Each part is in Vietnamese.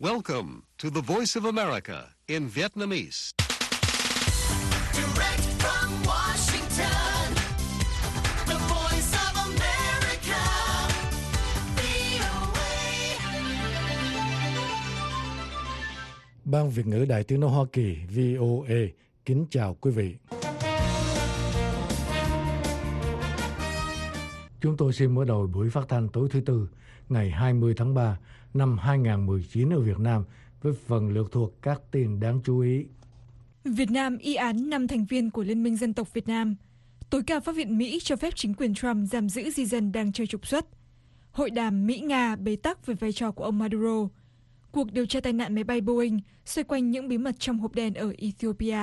Welcome to the Voice of America in Vietnamese. Direct from Washington, the Voice of America, VOA. Ban Việt ngữ Đài Tiếng nói Hoa Kỳ VOA kính chào quý vị. Chúng tôi xin mở đầu buổi phát thanh tối thứ Tư, ngày 20 tháng 3 năm 2019 ở Việt Nam với phần lược thuộc các tin đáng chú ý. Việt Nam y án 5 thành viên của Liên minh Dân tộc Việt Nam. Tối cao Pháp viện Mỹ cho phép chính quyền Trump giam giữ di dân đang chơi trục xuất. Hội đàm Mỹ-Nga bế tắc về vai trò của ông Maduro. Cuộc điều tra tai nạn máy bay Boeing xoay quanh những bí mật trong hộp đen ở Ethiopia.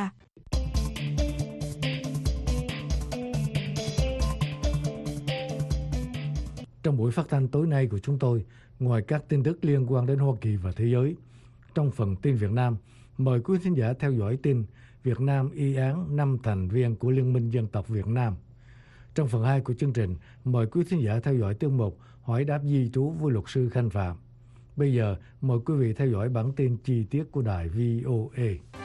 Trong buổi phát thanh tối nay của chúng tôi, ngoài các tin tức liên quan đến Hoa Kỳ và thế giới, trong phần tin Việt Nam, mời quý thính giả theo dõi tin Việt Nam y án 5 thành viên của Liên minh Dân tộc Việt Nam. Trong phần 2 của chương trình, mời quý thính giả theo dõi tiết mục Hỏi đáp di trú với luật sư Khanh Phạm. Bây giờ, mời quý vị theo dõi bản tin chi tiết của đài VOA.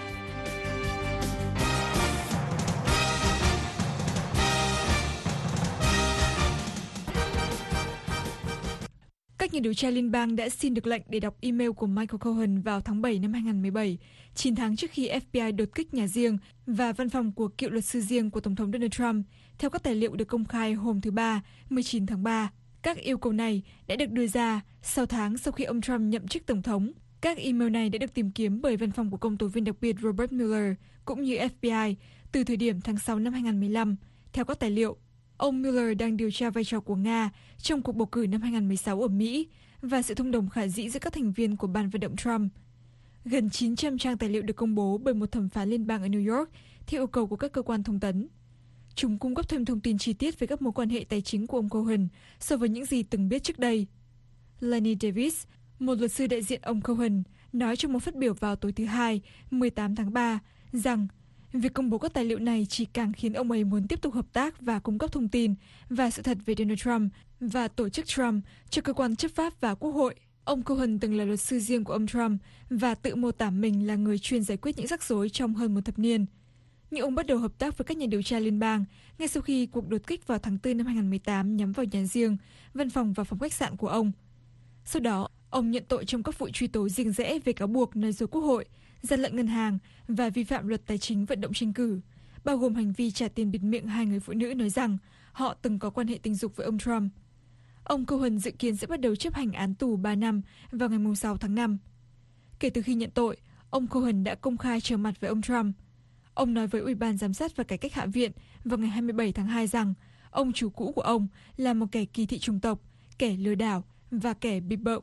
Các nhà điều tra liên bang đã xin được lệnh để đọc email của Michael Cohen vào tháng 7 năm 2017, 9 tháng trước khi FBI đột kích nhà riêng và văn phòng của cựu luật sư riêng của Tổng thống Donald Trump, theo các tài liệu được công khai hôm thứ Ba, 19 tháng 3. Các yêu cầu này đã được đưa ra 6 tháng sau khi ông Trump nhậm chức Tổng thống. Các email này đã được tìm kiếm bởi văn phòng của công tố viên đặc biệt Robert Mueller, cũng như FBI, từ thời điểm tháng 6 năm 2015, theo các tài liệu. Ông Mueller đang điều tra vai trò của Nga trong cuộc bầu cử năm 2016 ở Mỹ và sự thông đồng khả dĩ giữa các thành viên của ban vận động Trump. Gần 900 trang tài liệu được công bố bởi một thẩm phán liên bang ở New York theo yêu cầu của các cơ quan thông tấn. Chúng cung cấp thêm thông tin chi tiết về các mối quan hệ tài chính của ông Cohen so với những gì từng biết trước đây. Lenny Davis, một luật sư đại diện ông Cohen, nói trong một phát biểu vào tối thứ Hai, 18 tháng 3, rằng việc công bố các tài liệu này chỉ càng khiến ông ấy muốn tiếp tục hợp tác và cung cấp thông tin và sự thật về Donald Trump và tổ chức Trump cho cơ quan chấp pháp và quốc hội. Ông Cohen từng là luật sư riêng của ông Trump và tự mô tả mình là người chuyên giải quyết những rắc rối trong hơn một thập niên. Nhưng ông bắt đầu hợp tác với các nhà điều tra liên bang ngay sau khi cuộc đột kích vào tháng 4 năm 2018 nhắm vào nhà riêng, văn phòng và phòng khách sạn của ông. Sau đó, ông nhận tội trong các vụ truy tố riêng rẽ về cáo buộc nói dối quốc hội, gian lận ngân hàng và vi phạm luật tài chính vận động tranh cử, bao gồm hành vi trả tiền bịt miệng hai người phụ nữ nói rằng họ từng có quan hệ tình dục với ông Trump. Ông Cohen dự kiến sẽ bắt đầu chấp hành án tù 3 năm vào ngày 6 tháng 5. Kể từ khi nhận tội, ông Cohen đã công khai trở mặt với ông Trump. Ông nói với Ủy ban Giám sát và Cải cách Hạ viện vào ngày 27 tháng 2 rằng ông chủ cũ của ông là một kẻ kỳ thị chủng tộc, kẻ lừa đảo và kẻ bịp bợm.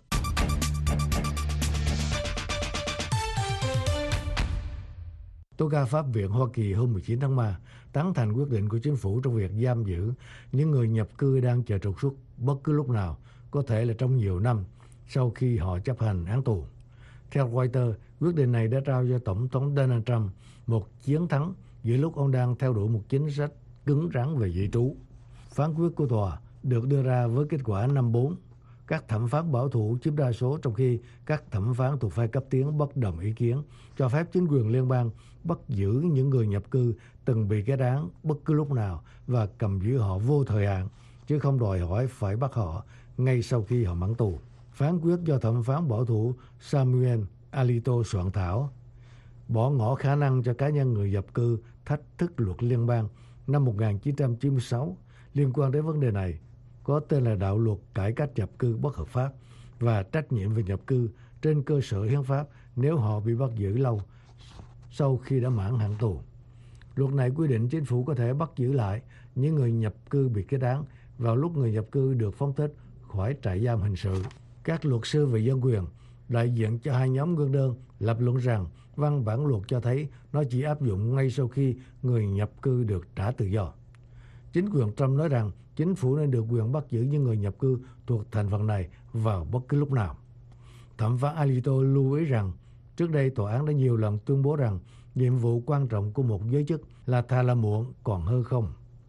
Tố cáo Pháp viện Hoa Kỳ hôm 19 tháng 3 tán thành quyết định của chính phủ trong việc giam giữ những người nhập cư đang chờ trục xuất bất cứ lúc nào, có thể là trong nhiều năm sau khi họ chấp hành án tù. Theo Reuters, quyết định này đã trao cho Tổng thống Donald Trump một chiến thắng giữa lúc ông đang theo đuổi một chính sách cứng rắn về di trú. Phán quyết của tòa được đưa ra với kết quả 5-4. Các thẩm phán bảo thủ chiếm đa số, trong khi các thẩm phán thuộc phe cấp tiến bất đồng ý kiến, cho phép chính quyền liên bang bắt giữ những người nhập cư từng bị kết án bất cứ lúc nào và cầm giữ họ vô thời hạn, chứ không đòi hỏi phải bắt họ ngay sau khi họ mãn tù. Phán quyết do thẩm phán bảo thủ Samuel Alito soạn thảo bỏ ngỏ khả năng cho cá nhân người nhập cư thách thức luật liên bang năm 1996 liên quan đến vấn đề này, có tên là Đạo luật Cải cách nhập cư bất hợp pháp và trách nhiệm về nhập cư trên cơ sở hiến pháp nếu họ bị bắt giữ lâu sau khi đã mãn hạn tù. Luật này quy định chính phủ có thể bắt giữ lại những người nhập cư bị kết án vào lúc người nhập cư được phóng thích khỏi trại giam hình sự. Các luật sư về dân quyền đại diện cho hai nhóm nguyên đơn lập luận rằng văn bản luật cho thấy nó chỉ áp dụng ngay sau khi người nhập cư được trả tự do. Chính quyền Trump nói rằng chính phủ nên được quyền bắt giữ những người nhập cư thuộc thành phần này vào bất cứ lúc nào. Thẩm phán Alito lưu ý rằng trước đây tòa án đã nhiều lần tuyên bố rằng nhiệm vụ quan trọng của một giới chức là thà là muộn còn hơn không.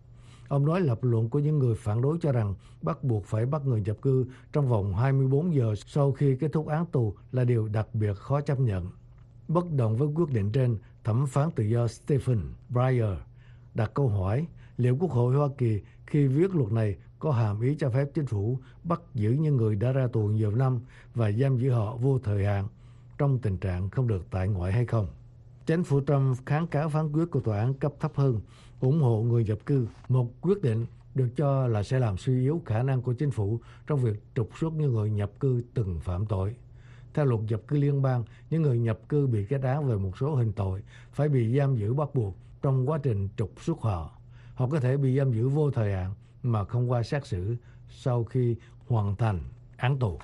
Ông nói lập luận của những người phản đối cho rằng bắt buộc phải bắt người nhập cư trong vòng 24 giờ sau khi kết thúc án tù là điều đặc biệt khó chấp nhận. Bất đồng với quyết định trên, thẩm phán tự do Stephen Breyer đặt câu hỏi liệu Quốc hội Hoa Kỳ khi viết luật này có hàm ý cho phép chính phủ bắt giữ những người đã ra tù nhiều năm và giam giữ họ vô thời hạn trong tình trạng không được tại ngoại hay không. Chính phủ Trump kháng cáo phán quyết của tòa án cấp thấp hơn, ủng hộ người nhập cư, một quyết định được cho là sẽ làm suy yếu khả năng của chính phủ trong việc trục xuất những người nhập cư từng phạm tội. Theo luật nhập cư liên bang, những người nhập cư bị kết án về một số hình tội phải bị giam giữ bắt buộc trong quá trình trục xuất họ. Họ có thể bị giam giữ vô thời hạn mà không qua xét xử sau khi hoàn thành án tù.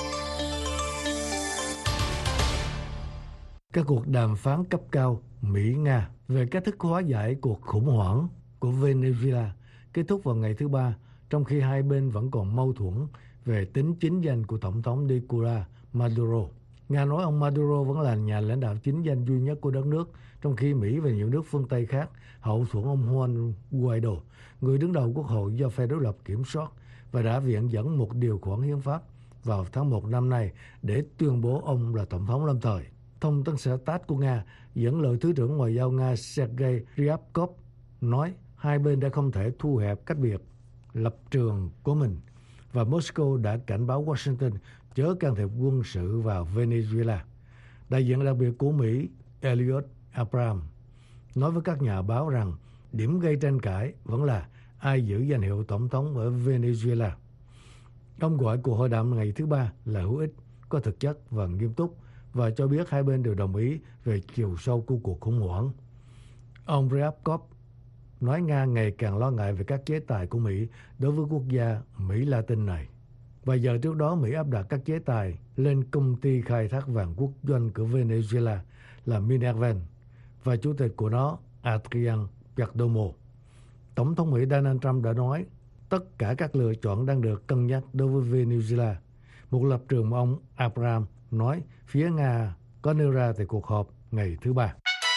Các cuộc đàm phán cấp cao Mỹ-Nga về cách thức hóa giải cuộc khủng hoảng của Venezuela kết thúc vào ngày thứ Ba, trong khi hai bên vẫn còn mâu thuẫn về tính chính danh của Tổng thống Nicolás Maduro. Nga nói ông Maduro vẫn là nhà lãnh đạo chính danh duy nhất của đất nước, trong khi Mỹ và nhiều nước phương Tây khác hậu thuẫn ông Juan Guaido, người đứng đầu quốc hội do phe đối lập kiểm soát và đã viện dẫn một điều khoản hiến pháp vào tháng 1 năm nay để tuyên bố ông là tổng thống lâm thời. Thông tấn xã TASS của Nga dẫn lời Thứ trưởng Ngoại giao Nga Sergei Ryabkov nói hai bên đã không thể thu hẹp cách biệt lập trường của mình và Moscow đã cảnh báo Washington chớ can thiệp quân sự vào Venezuela. Đại diện đặc biệt của Mỹ Elliot Abrams nói với các nhà báo rằng điểm gây tranh cãi vẫn là ai giữ danh hiệu tổng thống ở Venezuela. Ông gọi cuộc hội đàm ngày thứ Ba là hữu ích, có thực chất và nghiêm túc và cho biết hai bên đều đồng ý về chiều sâu của cuộc khủng hoảng. Ông Ryabkov nói Nga ngày càng lo ngại về các chế tài của Mỹ đối với quốc gia Mỹ Latin này. Vài giờ trước đó, Mỹ áp đặt các chế tài lên công ty khai thác vàng quốc doanh của Venezuela là Minerva và chủ tịch của nó Adrian Perdomo. Tổng thống Mỹ Donald Trump đã nói tất cả các lựa chọn đang được cân nhắc đối với Venezuela. Một lập trường mà ông Abrams nói phía Nga có nêu ra tại cuộc họp ngày thứ Ba.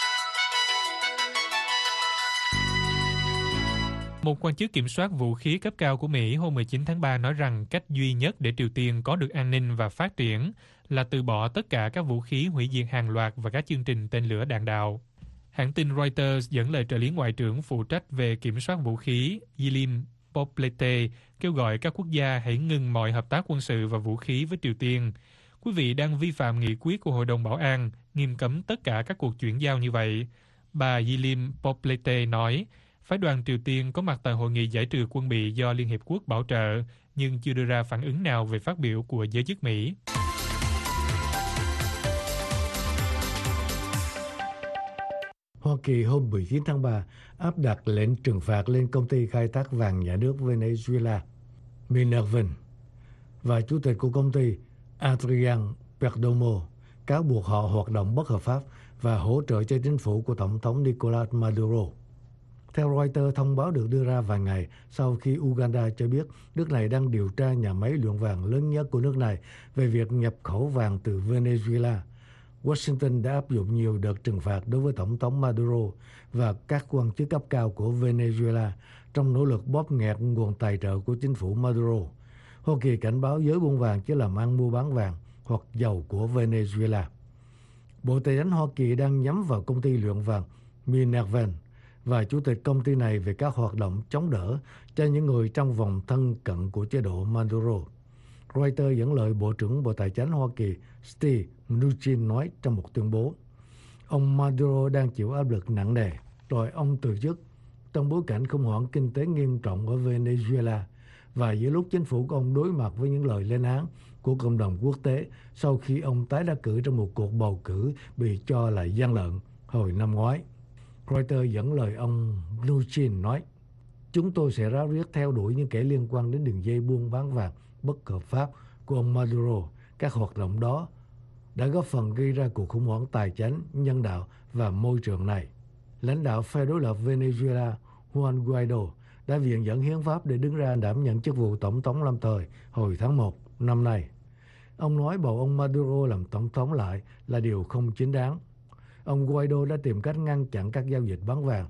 Một quan chức kiểm soát vũ khí cấp cao của Mỹ hôm 19 tháng 3 nói rằng cách duy nhất để Triều Tiên có được an ninh và phát triển là từ bỏ tất cả các vũ khí hủy diệt hàng loạt và các chương trình tên lửa đạn đạo. Hãng tin Reuters dẫn lời trợ lý ngoại trưởng phụ trách về kiểm soát vũ khí Yilim Poplete kêu gọi các quốc gia hãy ngừng mọi hợp tác quân sự và vũ khí với Triều Tiên. Quý vị đang vi phạm nghị quyết của Hội đồng Bảo an, nghiêm cấm tất cả các cuộc chuyển giao như vậy. Bà Yilim Poplete nói, phái đoàn Triều Tiên có mặt tại hội nghị giải trừ quân bị do Liên Hiệp Quốc bảo trợ, nhưng chưa đưa ra phản ứng nào về phát biểu của giới chức Mỹ. Hoa Kỳ hôm 19 tháng 3 áp đặt lệnh trừng phạt lên công ty khai thác vàng nhà nước Venezuela, Minerva, và chủ tịch của công ty Adrian Perdomo cáo buộc họ hoạt động bất hợp pháp và hỗ trợ cho chính phủ của Tổng thống Nicolás Maduro. Theo Reuters, thông báo được đưa ra vài ngày sau khi Uganda cho biết nước này đang điều tra nhà máy luyện vàng lớn nhất của nước này về việc nhập khẩu vàng từ Venezuela. Washington đã áp dụng nhiều đợt trừng phạt đối với Tổng thống Maduro và các quan chức cấp cao của Venezuela trong nỗ lực bóp nghẹt nguồn tài trợ của chính phủ Maduro. Hoa Kỳ cảnh báo giới buôn vàng chỉ làm ăn mua bán vàng hoặc dầu của Venezuela. Bộ Tài chính Hoa Kỳ đang nhắm vào công ty luyện vàng Minerva và chủ tịch công ty này về các hoạt động chống đỡ cho những người trong vòng thân cận của chế độ Maduro. Reuters dẫn lời Bộ trưởng Bộ Tài chính Hoa Kỳ Steve Mnuchin nói trong một tuyên bố, ông Maduro đang chịu áp lực nặng nề, rồi ông từ chức trong bối cảnh khủng hoảng kinh tế nghiêm trọng ở Venezuela và giữa lúc chính phủ của ông đối mặt với những lời lên án của cộng đồng quốc tế sau khi ông tái đắc cử trong một cuộc bầu cử bị cho là gian lận hồi năm ngoái. Reuters dẫn lời ông Mnuchin nói, chúng tôi sẽ ráo riết theo đuổi những kẻ liên quan đến đường dây buôn bán vàng bất hợp pháp của ông Maduro. Các hoạt động đó đã góp phần gây ra cuộc khủng hoảng tài chính, nhân đạo và môi trường này. Lãnh đạo phe đối lập Venezuela Juan Guaido đã viện dẫn hiến pháp để đứng ra đảm nhận chức vụ tổng thống lâm thời hồi tháng 1 năm nay. Ông nói bầu ông Maduro làm tổng thống lại là điều không chính đáng. Ông Guaido đã tìm cách ngăn chặn các giao dịch bán vàng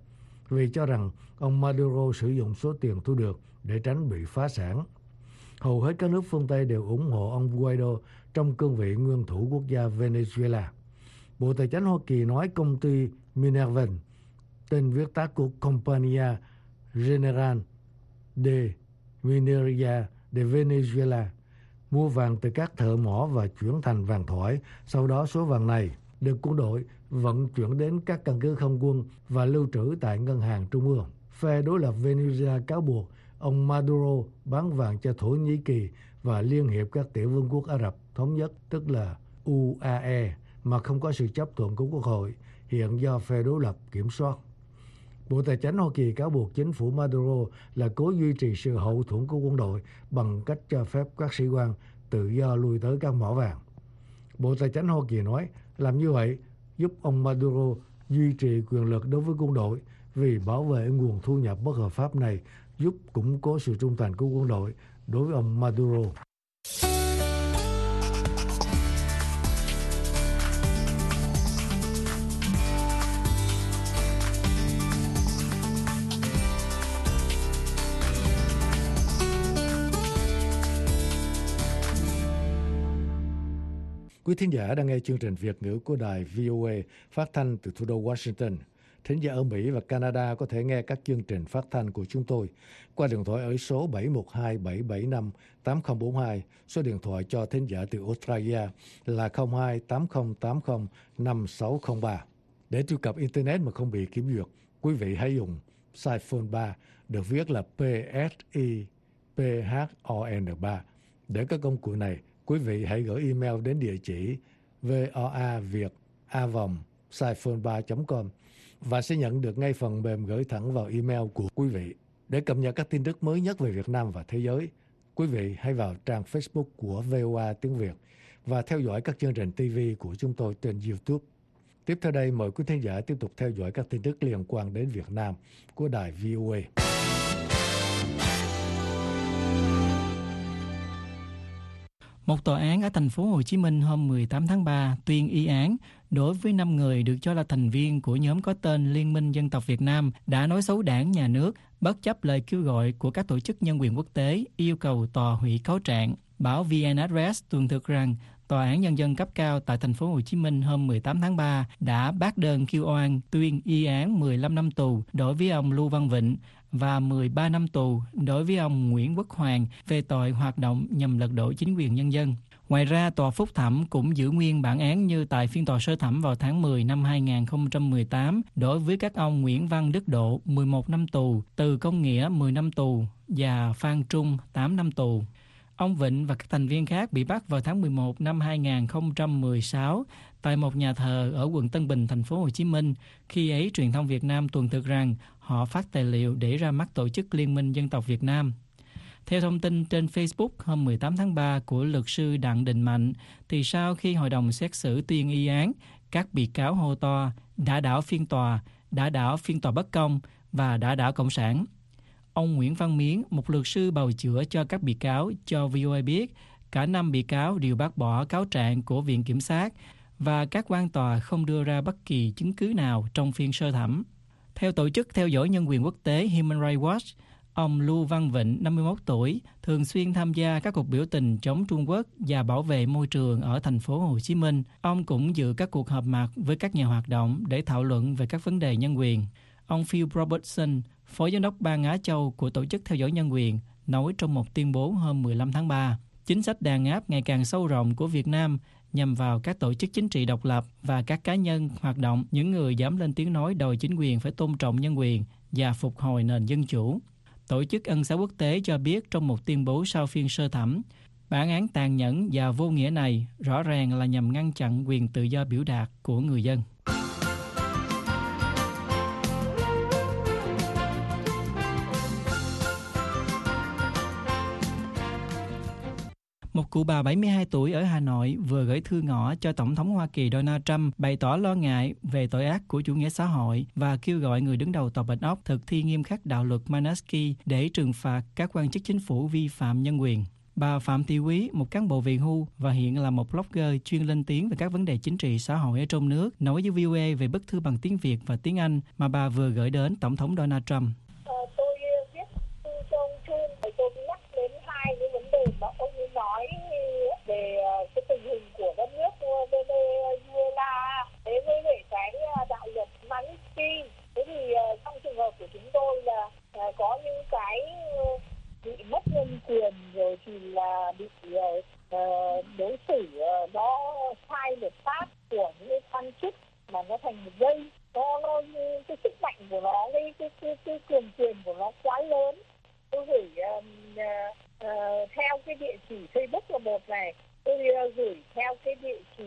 vì cho rằng ông Maduro sử dụng số tiền thu được để tránh bị phá sản. Hầu hết các nước phương Tây đều ủng hộ ông Guaido trong cương vị nguyên thủ quốc gia Venezuela. Bộ Tài chính Hoa Kỳ nói công ty Minerva, tên viết tắt của Compañía General de Minería de Venezuela, mua vàng từ các thợ mỏ và chuyển thành vàng thỏi. Sau đó số vàng này được quân đội vận chuyển đến các căn cứ không quân và lưu trữ tại ngân hàng trung ương. Phe đối lập Venezuela cáo buộc ông Maduro bán vàng cho Thổ Nhĩ Kỳ và Liên hiệp các tiểu vương quốc Ả Rập Thống nhất, tức là UAE, mà không có sự chấp thuận của Quốc hội, hiện do phe đối lập kiểm soát. Bộ Tài chính Hoa Kỳ cáo buộc chính phủ Maduro là cố duy trì sự hậu thuẫn của quân đội bằng cách cho phép các sĩ quan tự do lui tới các mỏ vàng. Bộ Tài chính Hoa Kỳ nói làm như vậy giúp ông Maduro duy trì quyền lực đối với quân đội, vì bảo vệ nguồn thu nhập bất hợp pháp này giúp củng cố sự trung thành của quân đội đối với ông Maduro. Quý thính giả đang nghe chương trình Việt ngữ của đài VOA phát thanh từ thủ đô Washington. Thính giả ở Mỹ và Canada có thể nghe các chương trình phát thanh của chúng tôi qua điện thoại ở số 712-775-8042, số điện thoại cho thính giả từ Australia là 02-8080-5603. Để truy cập Internet mà không bị kiểm duyệt, quý vị hãy dùng Psiphone 3, được viết là PSIPHON3. Để các công cụ này, quý vị hãy gửi email đến địa chỉ voaviet@psiphone3.com và sẽ nhận được ngay phần mềm gửi thẳng vào email của quý vị. Để cập nhật các tin tức mới nhất về Việt Nam và thế giới, quý vị hãy vào trang Facebook của VOA tiếng Việt và theo dõi các chương trình TV của chúng tôi trên YouTube. Tiếp theo đây, mời quý thính giả tiếp tục theo dõi các tin tức liên quan đến Việt Nam của đài VOA. Một tòa án ở thành phố Hồ Chí Minh hôm 18 tháng 3 tuyên y án đối với 5 người được cho là thành viên của nhóm có tên Liên minh Dân tộc Việt Nam đã nói xấu đảng, nhà nước, bất chấp lời kêu gọi của các tổ chức nhân quyền quốc tế yêu cầu tòa hủy cáo trạng. Báo VN Address tường thuật rằng Tòa án Nhân dân cấp cao tại thành phố Hồ Chí Minh hôm 18 tháng 3 đã bác đơn kêu oan tuyên y án 15 năm tù đối với ông Lưu Văn Vịnh và 13 năm tù đối với ông Nguyễn Quốc Hoàng về tội hoạt động nhằm lật đổ chính quyền nhân dân. Ngoài ra, tòa phúc thẩm cũng giữ nguyên bản án như tại phiên tòa sơ thẩm vào tháng 10 năm 2018 đối với các ông Nguyễn Văn Đức Độ 11 năm tù, Từ Công Nghĩa 10 năm tù và Phan Trung 8 năm tù. Ông Vịnh và các thành viên khác bị bắt vào tháng 11 năm 2016 tại một nhà thờ ở quận Tân Bình, thành phố Hồ Chí Minh. Khi ấy, truyền thông Việt Nam tuần thực rằng họ phát tài liệu để ra mắt tổ chức Liên minh Dân tộc Việt Nam. Theo thông tin trên Facebook hôm 18 tháng 3 của luật sư Đặng Đình Mạnh, thì sau khi hội đồng xét xử tuyên y án, các bị cáo hô to đã đảo phiên tòa bất công và đã đảo Cộng sản. Ông Nguyễn Văn Miến, một luật sư bào chữa cho các bị cáo, cho VOA biết cả 5 bị cáo đều bác bỏ cáo trạng của Viện Kiểm sát và các quan tòa không đưa ra bất kỳ chứng cứ nào trong phiên sơ thẩm. Theo tổ chức theo dõi nhân quyền quốc tế Human Rights Watch, ông Lưu Văn Vịnh, 51 tuổi, thường xuyên tham gia các cuộc biểu tình chống Trung Quốc và bảo vệ môi trường ở thành phố Hồ Chí Minh. Ông cũng dự các cuộc họp mặt với các nhà hoạt động để thảo luận về các vấn đề nhân quyền. Ông Phil Robertson, Phó Giám đốc Bang Á Châu của Tổ chức Theo dõi Nhân quyền, nói trong một tuyên bố hôm 15 tháng 3, chính sách đàn áp ngày càng sâu rộng của Việt Nam nhằm vào các tổ chức chính trị độc lập và các cá nhân hoạt động, những người dám lên tiếng nói đòi chính quyền phải tôn trọng nhân quyền và phục hồi nền dân chủ. Tổ chức Ân xá quốc tế cho biết trong một tuyên bố sau phiên sơ thẩm, bản án tàn nhẫn và vô nghĩa này rõ ràng là nhằm ngăn chặn quyền tự do biểu đạt của người dân. Một cụ bà 72 tuổi ở Hà Nội vừa gửi thư ngỏ cho Tổng thống Hoa Kỳ Donald Trump bày tỏ lo ngại về tội ác của chủ nghĩa xã hội và kêu gọi người đứng đầu Tòa Bạch Ốc thực thi nghiêm khắc đạo luật Magnitsky để trừng phạt các quan chức chính phủ vi phạm nhân quyền. Bà Phạm Thị Quý, một cán bộ về hưu và hiện là một blogger chuyên lên tiếng về các vấn đề chính trị xã hội ở trong nước, nói với VOA về bức thư bằng tiếng Việt và tiếng Anh mà bà vừa gửi đến Tổng thống Donald Trump. Tôi viết thư cho ông Trump, tôi nhắc đến hai cái vấn đề mà ông ấy nói về cái tình hình của đất nước Venezuela, với lại cái đạo luật Magnitsky. Thế thì trong trường hợp của chúng tôi là có những cái bị mất nhân quyền rồi thì là bị đối xử nó sai luật pháp của những cái quan chức mà nó thành một dây, nó cái sức mạnh của nó, cái quyền quyền của nó quá lớn. Tôi gửi theo cái địa chỉ Facebook là một này, tôi gửi theo cái địa chỉ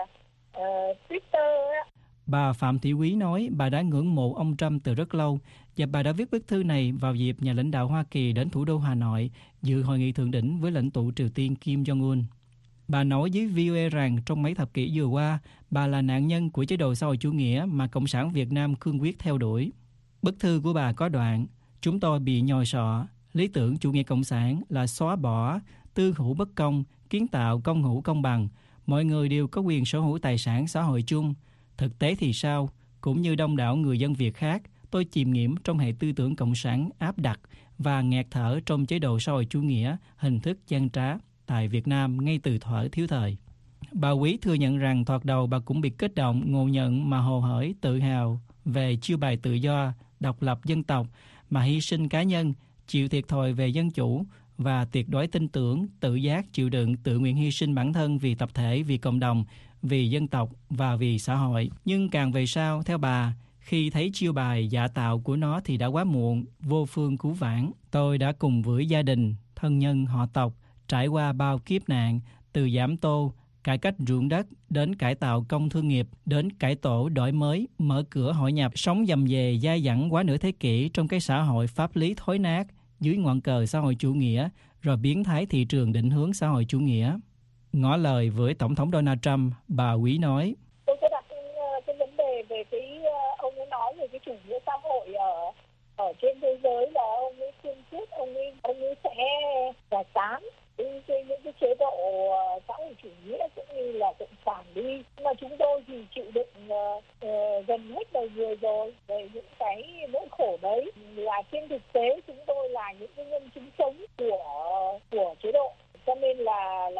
Twitter á. Bà Phạm Thị Quý nói bà đã ngưỡng mộ ông Trump từ rất lâu và bà đã viết bức thư này vào dịp nhà lãnh đạo Hoa Kỳ đến thủ đô Hà Nội dự hội nghị thượng đỉnh với lãnh tụ Triều Tiên Kim Jong-un. Bà nói với VOA rằng trong mấy thập kỷ vừa qua, bà là nạn nhân của chế độ xã hội chủ nghĩa mà Cộng sản Việt Nam cương quyết theo đuổi. Bức thư của bà có đoạn: chúng tôi bị nhồi sọ, lý tưởng chủ nghĩa cộng sản là xóa bỏ tư hữu bất công, kiến tạo công hữu công bằng. Mọi người đều có quyền sở hữu tài sản xã hội chung. Thực tế thì sao? Cũng như đông đảo người dân Việt khác, tôi chìm nghiễm trong hệ tư tưởng cộng sản áp đặt và nghẹt thở trong chế độ xã hội chủ nghĩa hình thức gian trá tại Việt Nam ngay từ thuở thiếu thời. Bà Quý thừa nhận rằng thoạt đầu bà cũng bị kích động, ngộ nhận mà hồ hởi tự hào về chiêu bài tự do, độc lập dân tộc mà hy sinh cá nhân, chịu thiệt thòi về dân chủ và tuyệt đối tin tưởng, tự giác, chịu đựng, tự nguyện hy sinh bản thân vì tập thể, vì cộng đồng, vì dân tộc và vì xã hội. Nhưng càng về sau, theo bà, khi thấy chiêu bài giả tạo của nó thì đã quá muộn, vô phương cứu vãn. Tôi đã cùng với gia đình, thân nhân, họ tộc trải qua bao kiếp nạn, từ giảm tô, cải cách ruộng đất, đến cải tạo công thương nghiệp, đến cải tổ đổi mới, mở cửa hội nhập, sống dầm dề dai dẳng quá nửa thế kỷ trong cái xã hội pháp lý thối nát dưới ngọn cờ xã hội chủ nghĩa, rồi biến thái thị trường định hướng xã hội chủ nghĩa. Ngỏ lời với Tổng thống Donald Trump, bà Quý nói: tôi có đặt cái vấn đề về cái ông ấy nói về cái chủ nghĩa xã hội ở trên thế giới là ông ấy kiên quyết, ông ấy sẽ giải tán những cái chế độ xã hội chủ nghĩa cũng như là cộng sản đi. Mà chúng tôi thì chịu đựng gần hết đời người rồi về những cái nỗi khổ đấy, là trên thực tế chúng tôi là những cái nhân chứng sống của chế độ. Cho nên là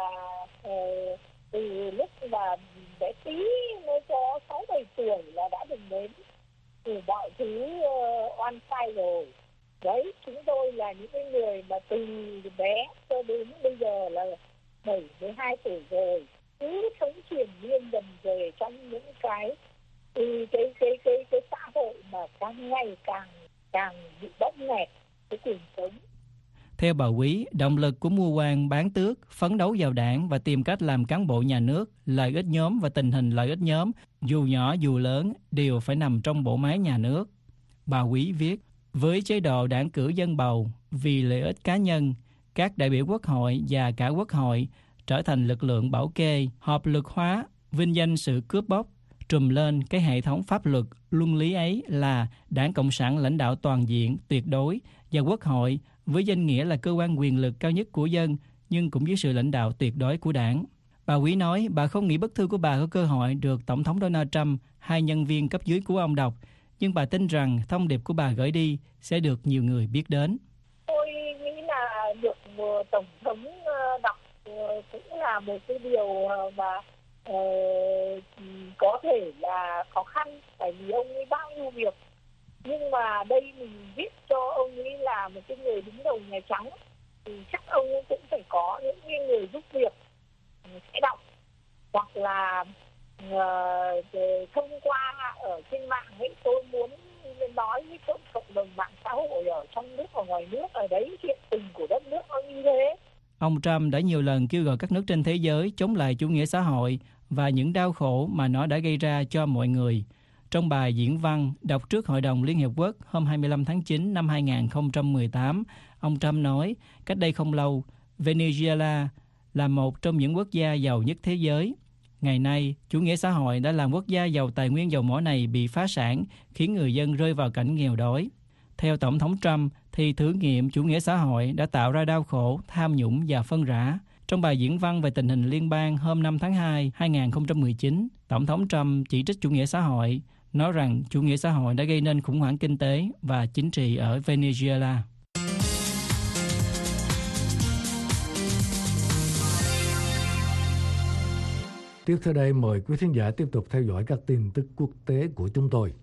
từ lúc mà bé tí mới có 6-7 tuổi là đã từng đến từ mọi thứ oan sai rồi. Đấy, chúng tôi là những cái người mà từ bé cho đến bây giờ là 7-12 tuổi rồi, cứ sống truyền miên dần về trong những cái xã hội mà càng ngày càng bị bóp nghẹt cái quyền sống. Theo bà Quý, động lực của mưu quan bán tước, phấn đấu vào đảng và tìm cách làm cán bộ nhà nước, lợi ích nhóm và tình hình lợi ích nhóm, dù nhỏ dù lớn, đều phải nằm trong bộ máy nhà nước. Bà Quý viết: với chế độ đảng cử dân bầu, vì lợi ích cá nhân, các đại biểu quốc hội và cả quốc hội trở thành lực lượng bảo kê, hợp lực hóa, vinh danh sự cướp bóc, trùm lên cái hệ thống pháp luật, luân lý ấy là Đảng Cộng sản lãnh đạo toàn diện, tuyệt đối, và quốc hội với danh nghĩa là cơ quan quyền lực cao nhất của dân, nhưng cũng dưới sự lãnh đạo tuyệt đối của đảng. Bà Quý nói bà không nghĩ bức thư của bà có cơ hội được Tổng thống Donald Trump, hai nhân viên cấp dưới của ông đọc, nhưng bà tin rằng thông điệp của bà gửi đi sẽ được nhiều người biết đến. Tôi nghĩ là được Tổng thống đọc cũng là một cái điều mà có thể là khó khăn, tại vì ông ấy bao nhiêu việc. Nhưng mà đây mình viết cho ông ấy là một cái người đứng đầu Nhà Trắng, thì chắc ông ấy cũng phải có những người giúp việc sẽ đọc, hoặc là thông qua ở trên mạng ấy. Tôi muốn nói với cộng đồng mạng xã hội ở trong nước và ngoài nước, ở đấy hiện tình của đất nước nó như thế. Ông Trump đã nhiều lần kêu gọi các nước trên thế giới chống lại chủ nghĩa xã hội và những đau khổ mà nó đã gây ra cho mọi người. Trong bài diễn văn đọc trước Hội đồng Liên Hiệp Quốc hôm 25 tháng 9 năm 2018, ông Trump nói cách đây không lâu, Venezuela là một trong những quốc gia giàu nhất thế giới. Ngày nay, chủ nghĩa xã hội đã làm quốc gia giàu tài nguyên dầu mỏ này bị phá sản, khiến người dân rơi vào cảnh nghèo đói. Theo Tổng thống Trump, thì thử nghiệm chủ nghĩa xã hội đã tạo ra đau khổ, tham nhũng và phân rã. Trong bài diễn văn về tình hình liên bang hôm 5 tháng 2, 2019, Tổng thống Trump chỉ trích chủ nghĩa xã hội, nói rằng chủ nghĩa xã hội đã gây nên khủng hoảng kinh tế và chính trị ở Venezuela. Tiếp theo đây mời quý thính giả tiếp tục theo dõi các tin tức quốc tế của chúng tôi.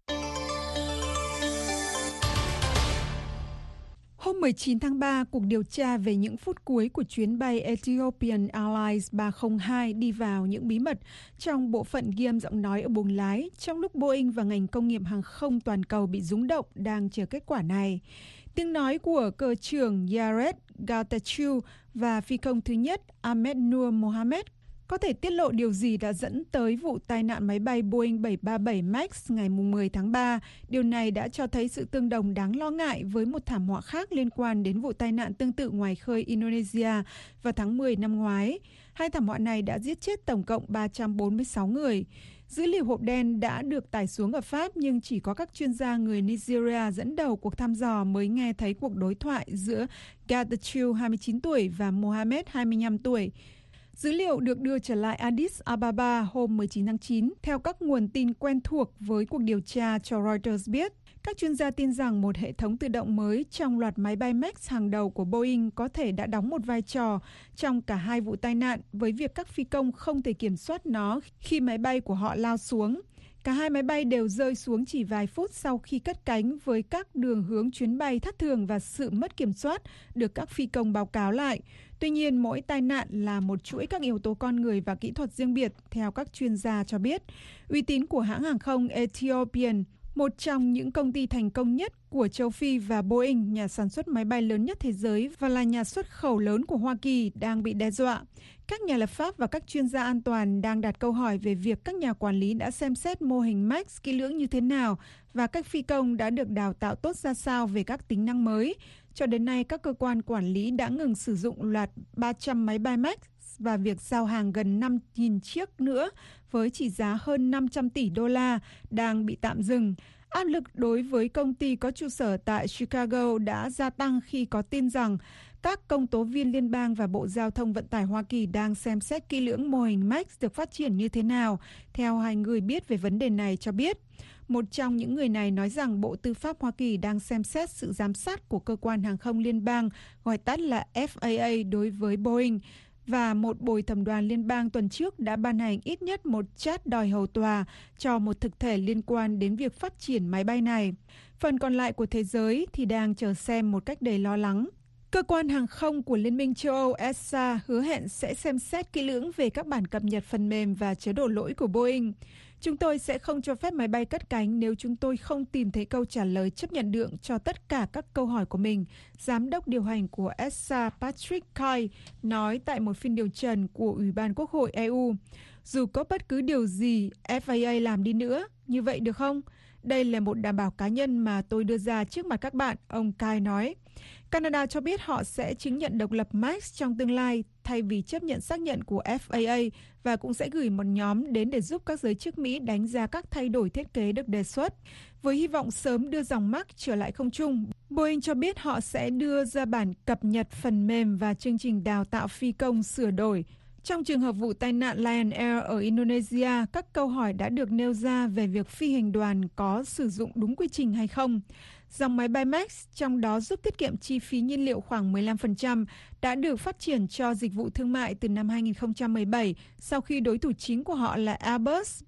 Hôm 19 tháng 3, cuộc điều tra về những phút cuối của chuyến bay Ethiopian Airlines 302 đi vào những bí mật trong bộ phận ghi âm giọng nói ở buồng lái trong lúc Boeing và ngành công nghiệp hàng không toàn cầu bị rúng động đang chờ kết quả này. Tiếng nói của cơ trưởng Yared Getachew và phi công thứ nhất Ahmed Nur Mohamed có thể tiết lộ điều gì đã dẫn tới vụ tai nạn máy bay Boeing 737 MAX ngày 10 tháng 3. Điều này đã cho thấy sự tương đồng đáng lo ngại với một thảm họa khác liên quan đến vụ tai nạn tương tự ngoài khơi Indonesia vào tháng 10 năm ngoái. Hai thảm họa này đã giết chết tổng cộng 346 người. Dữ liệu hộp đen đã được tải xuống ở Pháp nhưng chỉ có các chuyên gia người Nigeria dẫn đầu cuộc thăm dò mới nghe thấy cuộc đối thoại giữa Getachew 29 tuổi và Mohamed 25 tuổi. Dữ liệu được đưa trở lại Addis Ababa hôm 19 tháng 9 theo các nguồn tin quen thuộc với cuộc điều tra cho Reuters biết. Các chuyên gia tin rằng một hệ thống tự động mới trong loạt máy bay Max hàng đầu của Boeing có thể đã đóng một vai trò trong cả hai vụ tai nạn với việc các phi công không thể kiểm soát nó khi máy bay của họ lao xuống. Cả hai máy bay đều rơi xuống chỉ vài phút sau khi cất cánh với các đường hướng chuyến bay thất thường và sự mất kiểm soát được các phi công báo cáo lại. Tuy nhiên, mỗi tai nạn là một chuỗi các yếu tố con người và kỹ thuật riêng biệt, theo các chuyên gia cho biết. Uy tín của hãng hàng không Ethiopian, một trong những công ty thành công nhất của châu Phi, và Boeing, nhà sản xuất máy bay lớn nhất thế giới và là nhà xuất khẩu lớn của Hoa Kỳ, đang bị đe dọa. Các nhà lập pháp và các chuyên gia an toàn đang đặt câu hỏi về việc các nhà quản lý đã xem xét mô hình Max kỹ lưỡng như thế nào và các phi công đã được đào tạo tốt ra sao về các tính năng mới. Cho đến nay, các cơ quan quản lý đã ngừng sử dụng loạt 300 máy bay Max và việc giao hàng gần 5.000 chiếc nữa với trị giá hơn 500 tỷ đô la đang bị tạm dừng. Áp lực đối với công ty có trụ sở tại Chicago đã gia tăng khi có tin rằng các công tố viên liên bang và Bộ Giao thông Vận tải Hoa Kỳ đang xem xét kỹ lưỡng mô hình Max được phát triển như thế nào, theo hai người biết về vấn đề này cho biết. Một trong những người này nói rằng Bộ Tư pháp Hoa Kỳ đang xem xét sự giám sát của cơ quan hàng không liên bang, gọi tắt là FAA, đối với Boeing. Và một bồi thẩm đoàn liên bang tuần trước đã ban hành ít nhất một chát đòi hầu tòa cho một thực thể liên quan đến việc phát triển máy bay này. Phần còn lại của thế giới thì đang chờ xem một cách đầy lo lắng. Cơ quan hàng không của Liên minh châu Âu EASA hứa hẹn sẽ xem xét kỹ lưỡng về các bản cập nhật phần mềm và chế độ lỗi của Boeing. Chúng tôi sẽ không cho phép máy bay cất cánh nếu chúng tôi không tìm thấy câu trả lời chấp nhận được cho tất cả các câu hỏi của mình, Giám đốc điều hành của EASA Patrick Kay nói tại một phiên điều trần của Ủy ban Quốc hội EU. Dù có bất cứ điều gì FAA làm đi nữa, như vậy được không? Đây là một đảm bảo cá nhân mà tôi đưa ra trước mặt các bạn, ông Kay nói. Canada cho biết họ sẽ chứng nhận độc lập Max trong tương lai thay vì chấp nhận xác nhận của FAA và cũng sẽ gửi một nhóm đến để giúp các giới chức Mỹ đánh giá các thay đổi thiết kế được đề xuất. Với hy vọng sớm đưa dòng Max trở lại không trung, Boeing cho biết họ sẽ đưa ra bản cập nhật phần mềm và chương trình đào tạo phi công sửa đổi. Trong trường hợp vụ tai nạn Lion Air ở Indonesia, các câu hỏi đã được nêu ra về việc phi hành đoàn có sử dụng đúng quy trình hay không. Dòng máy bay Max, trong đó giúp tiết kiệm chi phí nhiên liệu khoảng 15%, đã được phát triển cho dịch vụ thương mại từ năm 2017 sau khi đối thủ chính của họ là Airbus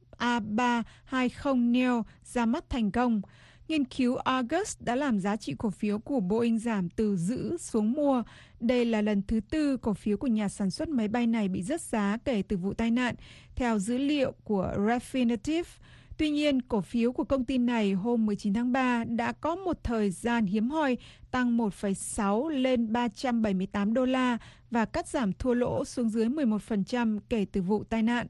A320neo ra mắt thành công. Nghiên cứu August đã làm giá trị cổ phiếu của Boeing giảm từ giữ xuống mua. Đây là lần thứ tư cổ phiếu của nhà sản xuất máy bay này bị rớt giá kể từ vụ tai nạn, theo dữ liệu của Refinitiv. Tuy nhiên, cổ phiếu của công ty này hôm 19 tháng 3 đã có một thời gian hiếm hoi tăng 1,6 lên 378 đô la và cắt giảm thua lỗ xuống dưới 11% kể từ vụ tai nạn.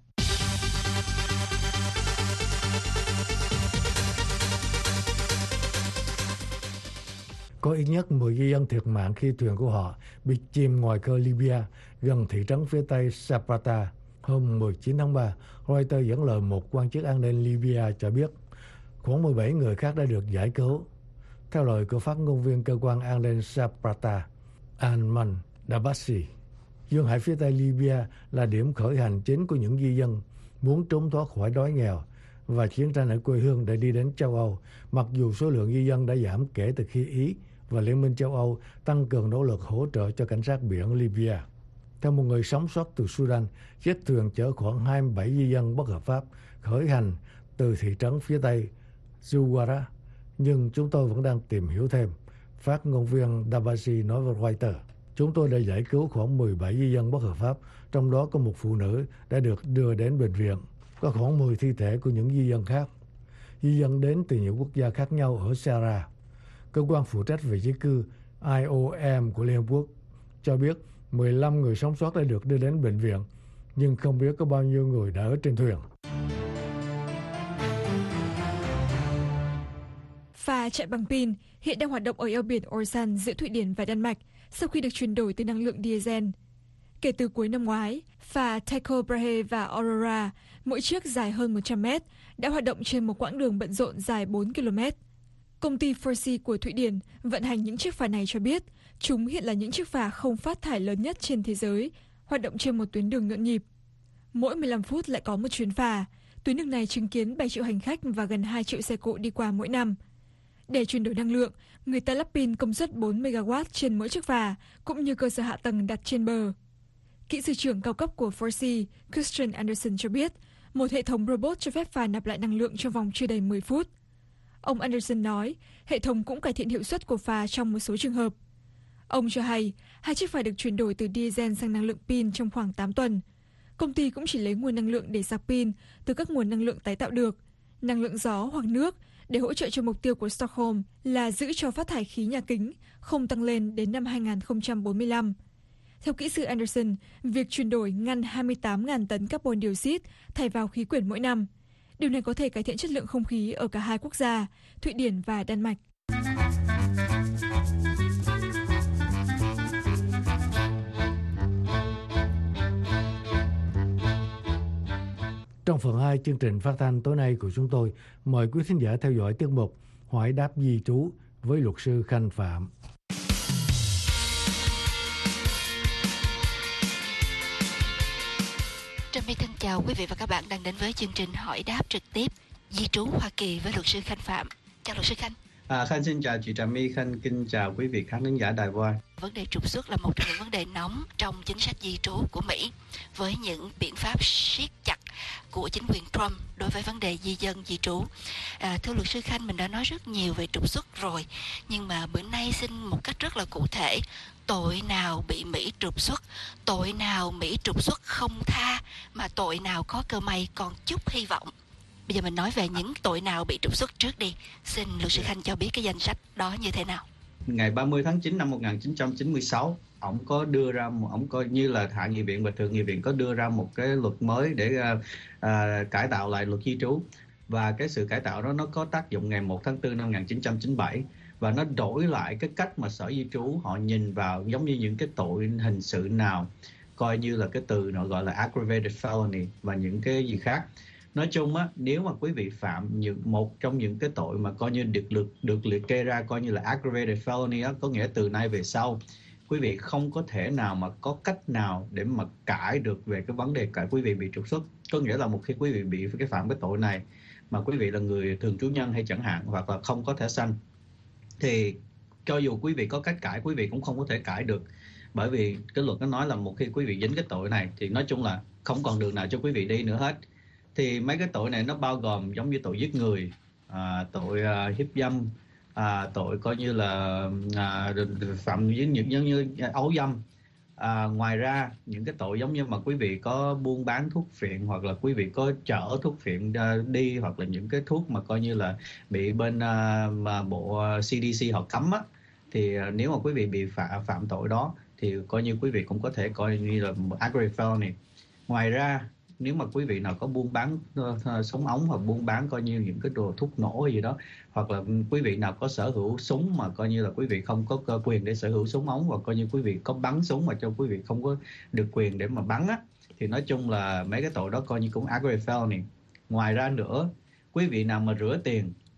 Có ít nhất 10 ngư dân thiệt mạng khi thuyền của họ bị chìm ngoài khơi Libya gần thị trấn phía tây Sabratha. Hôm 19 tháng 3, Reuters dẫn lời một quan chức an ninh Libya cho biết khoảng 17 người khác đã được giải cứu. Theo lời của phát ngôn viên cơ quan an ninh Sabratha, Ayman Dabasi, duyên hải phía tây Libya là điểm khởi hành chính của những di dân muốn trốn thoát khỏi đói nghèo và chiến tranh ở quê hương để đi đến châu Âu, mặc dù số lượng di dân đã giảm kể từ khi Ý và Liên minh châu Âu tăng cường nỗ lực hỗ trợ cho cảnh sát biển Libya. Theo một người sống sót từ Sudan, chiếc thuyền chở khoảng 27 di dân bất hợp pháp khởi hành từ thị trấn phía tây Zuwara, nhưng chúng tôi vẫn đang tìm hiểu thêm. Phát ngôn viên Dabasi nói với Reuters, chúng tôi đã giải cứu khoảng 17 di dân bất hợp pháp, trong đó có một phụ nữ đã được đưa đến bệnh viện. Có khoảng 10 thi thể của những di dân khác. Di dân đến từ nhiều quốc gia khác nhau ở Sahara. Cơ quan phụ trách về di cư IOM của Liên Hợp Quốc cho biết 15 người sống sót đã được đưa đến bệnh viện, nhưng không biết có bao nhiêu người đã ở trên thuyền. Phà chạy bằng pin hiện đang hoạt động ở eo biển Orsand giữa Thụy Điển và Đan Mạch sau khi được chuyển đổi từ năng lượng diesel. Kể từ cuối năm ngoái, phà Tycho Brahe và Aurora, mỗi chiếc dài hơn 100 mét, đã hoạt động trên một quãng đường bận rộn dài 4 km. Công ty Forsea của Thụy Điển vận hành những chiếc phà này cho biết chúng hiện là những chiếc phà không phát thải lớn nhất trên thế giới, hoạt động trên một tuyến đường nhộn nhịp. Mỗi 15 phút lại có một chuyến phà. Tuyến đường này chứng kiến 7 triệu hành khách và gần 2 triệu xe cộ đi qua mỗi năm. Để chuyển đổi năng lượng, người ta lắp pin công suất 4 MW trên mỗi chiếc phà, cũng như cơ sở hạ tầng đặt trên bờ. Kỹ sư trưởng cao cấp của Forsea, Christian Anderson cho biết, một hệ thống robot cho phép phà nạp lại năng lượng trong vòng chưa đầy 10 phút. Ông Anderson nói, hệ thống cũng cải thiện hiệu suất của phà trong một số trường hợp. Ông cho hay, 2 chiếc phà được chuyển đổi từ diesel sang năng lượng pin trong khoảng 8 tuần. Công ty cũng chỉ lấy nguồn năng lượng để sạc pin từ các nguồn năng lượng tái tạo được, năng lượng gió hoặc nước, để hỗ trợ cho mục tiêu của Stockholm là giữ cho phát thải khí nhà kính không tăng lên đến năm 2045. Theo kỹ sư Anderson, việc chuyển đổi ngăn 28.000 tấn carbon dioxide thải vào khí quyển mỗi năm. Điều này có thể cải thiện chất lượng không khí ở cả hai quốc gia, Thụy Điển và Đan Mạch. Trong phần 2 chương trình phát thanh tối nay của chúng tôi, mời quý thính giả theo dõi tiết mục Hỏi đáp di trú với luật sư Khanh Phạm. Trâm My thân chào quý vị và các bạn đang đến với chương trình Hỏi đáp trực tiếp di trú Hoa Kỳ với luật sư Khanh Phạm. Chào luật sư Khanh. Khanh xin chào chị Trâm My, Khanh kính chào quý vị khán thính giả Đài Voa. Vấn đề trục xuất là một trong những vấn đề nóng trong chính sách di trú của Mỹ, với những biện pháp siết chặt của chính quyền Trump đối với vấn đề di dân di trú. Thưa luật sư Khanh, mình đã nói rất nhiều về trục xuất rồi, nhưng mà bữa nay xin một cách rất là cụ thể, tội nào bị Mỹ trục xuất, tội nào Mỹ trục xuất không tha, mà tội nào có cơ may còn chút hy vọng. Bây giờ mình nói về những tội nào bị trục xuất trước đi. Xin luật sư Khanh cho biết cái danh sách đó như thế nào. Ngày 30 tháng 9 năm 1996, ông có đưa ra, ông coi như là Hạ nghị viện và Thượng nghị viện có đưa ra một cái luật mới để cải tạo lại luật di trú. Và cái sự cải tạo đó nó có tác dụng ngày 1 tháng 4 năm 1997. Và nó đổi lại cái cách mà Sở Di trú họ nhìn vào giống như những cái tội hình sự nào, coi như là cái từ nó gọi là aggravated felony và những cái gì khác. Nói chung á, nếu mà quý vị phạm một trong những cái tội mà coi như được liệt kê ra coi như là aggravated felony á, có nghĩa từ nay về sau quý vị không có thể nào mà có cách nào để mà cãi được về cái vấn đề cãi quý vị bị trục xuất. Có nghĩa là một khi quý vị bị cái phạm cái tội này mà quý vị là người thường trú nhân hay chẳng hạn, hoặc là không có thẻ xanh, thì cho dù quý vị có cách cãi, quý vị cũng không có thể cãi được. Bởi vì cái luật nó nói là một khi quý vị dính cái tội này thì nói chung là không còn đường nào cho quý vị đi nữa hết. Thì mấy cái tội này nó bao gồm giống như tội giết người, tội hiếp dâm, tội coi như là phạm giống như ấu dâm. Ngoài ra những cái tội giống như mà quý vị có buôn bán thuốc phiện, hoặc là quý vị có chở thuốc phiện đi, hoặc là những cái thuốc mà coi như là bị bên mà bộ CDC họ cấm á, thì nếu mà quý vị bị phạm tội đó thì coi như quý vị cũng có thể coi như là aggravated felony. Ngoài ra nếu mà quý vị nào có buôn bán súng ống, hoặc buôn bán coi như những cái đồ thuốc nổ hay gì đó, hoặc là quý vị nào có sở hữu súng mà coi như là quý vị không có quyền để sở hữu súng ống, và coi như quý vị có bắn súng mà cho quý vị không có được quyền để mà bắn á, thì nói chung là mấy cái tội đó coi như cũng aggravated felony. Ngoài ra nữa, quý vị nào mà rửa tiền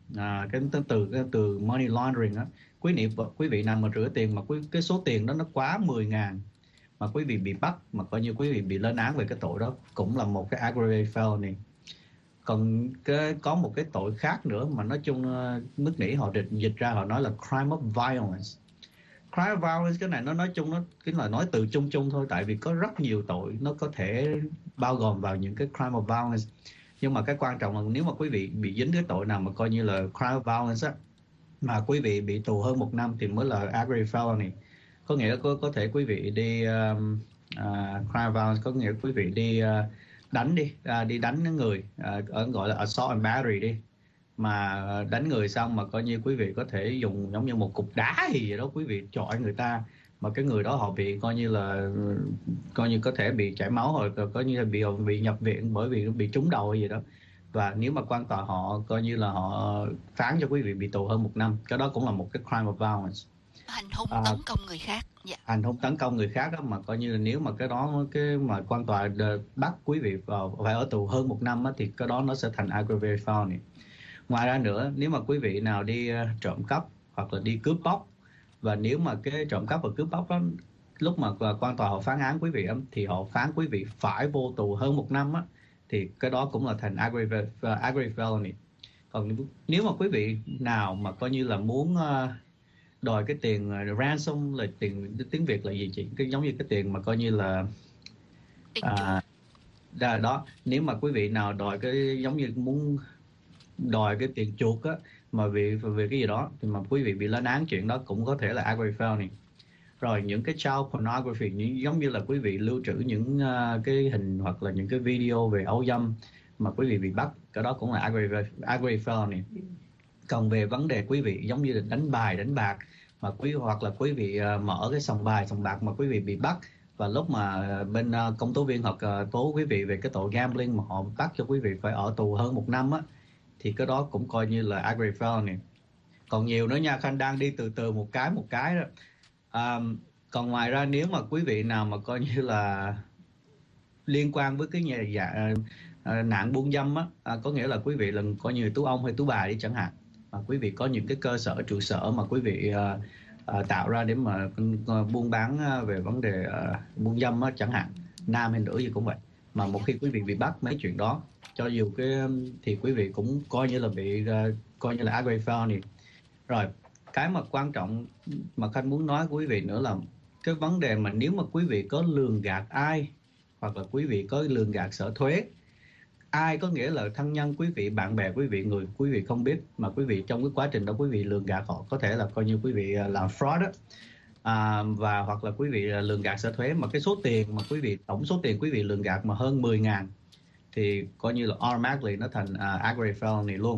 cái từ money laundering á, quý vị nào mà rửa tiền mà cái số tiền đó nó quá 10.000 mà quý vị bị bắt, mà coi như quý vị bị lên án về cái tội đó, cũng là một cái aggravated felony. Còn có một cái tội khác nữa mà nói chung nước Mỹ họ dịch ra họ nói là crime of violence. Crime of violence, cái này nó nói chung, nó cái là nói từ chung chung thôi, tại vì có rất nhiều tội nó có thể bao gồm vào những cái crime of violence. Nhưng mà cái quan trọng là nếu mà quý vị bị dính cái tội nào mà coi như là crime of violence á, mà quý vị bị tù hơn 1 năm thì mới là aggravated felony. Có nghĩa là có thể quý vị đi crime of violence, có nghĩa là quý vị đi đi đánh người, gọi là assault and battery đi, mà đánh người xong mà coi như quý vị có thể dùng giống như một cục đá gì vậy đó, quý vị chọi người ta mà cái người đó họ bị coi như có thể bị chảy máu, hoặc coi như là bị nhập viện bởi vì bị trúng đầu hay gì đó, và nếu mà quan tòa họ coi như là họ phán cho quý vị bị tù hơn 1 năm, cái đó cũng là một cái crime of violence. Hành hung tấn công người khác. Dạ. Hành hung tấn công người khác đó, mà coi như là nếu mà cái mà quan tòa bắt quý vị vào phải ở tù hơn 1 năm á, thì cái đó nó sẽ thành aggravated felony. Ngoài ra nữa, nếu mà quý vị nào đi trộm cắp hoặc là đi cướp bóc, và nếu mà cái trộm cắp và cướp bóc đó, lúc mà quan tòa họ phán án quý vị thì họ phán quý vị phải vô tù hơn 1 năm á, thì cái đó cũng là thành aggravated felony. Còn nếu mà quý vị nào mà coi như là muốn đòi cái tiền ransom, là tiếng Việt là gì chị? Cái giống như cái tiền mà coi như là đó, nếu mà quý vị nào đòi cái giống như muốn đòi cái tiền chuộc á, mà vì cái gì đó thì mà quý vị bị lên án, chuyện đó cũng có thể là aggravated felony. Rồi những cái child pornography, giống như là quý vị lưu trữ những cái hình hoặc là những cái video về ấu dâm mà quý vị bị bắt, cái đó cũng là aggravated felony. Còn về vấn đề quý vị giống như là đánh bạc mà hoặc là quý vị mở cái sòng bạc mà quý vị bị bắt, và lúc mà bên công tố viên hoặc tố quý vị về cái tội gambling mà họ bắt cho quý vị phải ở tù hơn 1 năm á, thì cái đó cũng coi như là aggravated felony. Còn nhiều nữa nha, Khanh đang đi từ từ một cái đó. Còn ngoài ra, nếu mà quý vị nào mà coi như là liên quan với cái nạn buôn dâm á, có nghĩa là quý vị là coi như tú ông hay tú bà đi chẳng hạn, mà quý vị có những cái cơ sở trụ sở mà quý vị tạo ra để mà buôn bán về vấn đề buôn dâm á chẳng hạn, nam hay nữ gì cũng vậy, mà một khi quý vị bị bắt mấy chuyện đó, cho dù thì quý vị cũng coi như là bị coi như là aggravated felony. Rồi cái mà quan trọng mà Khanh muốn nói với quý vị nữa là cái vấn đề mà nếu mà quý vị có lường gạt ai, hoặc là quý vị có lường gạt sở thuế ai, có nghĩa là thân nhân quý vị, bạn bè quý vị, người quý vị không biết, mà quý vị trong cái quá trình đó quý vị lường gạt họ, có thể là coi như quý vị làm fraud đó, và hoặc là quý vị lường gạt sở thuế, mà cái số tiền mà tổng số tiền quý vị lường gạt mà hơn 10.000 thì coi như là automatically nó thành aggravated felony luôn.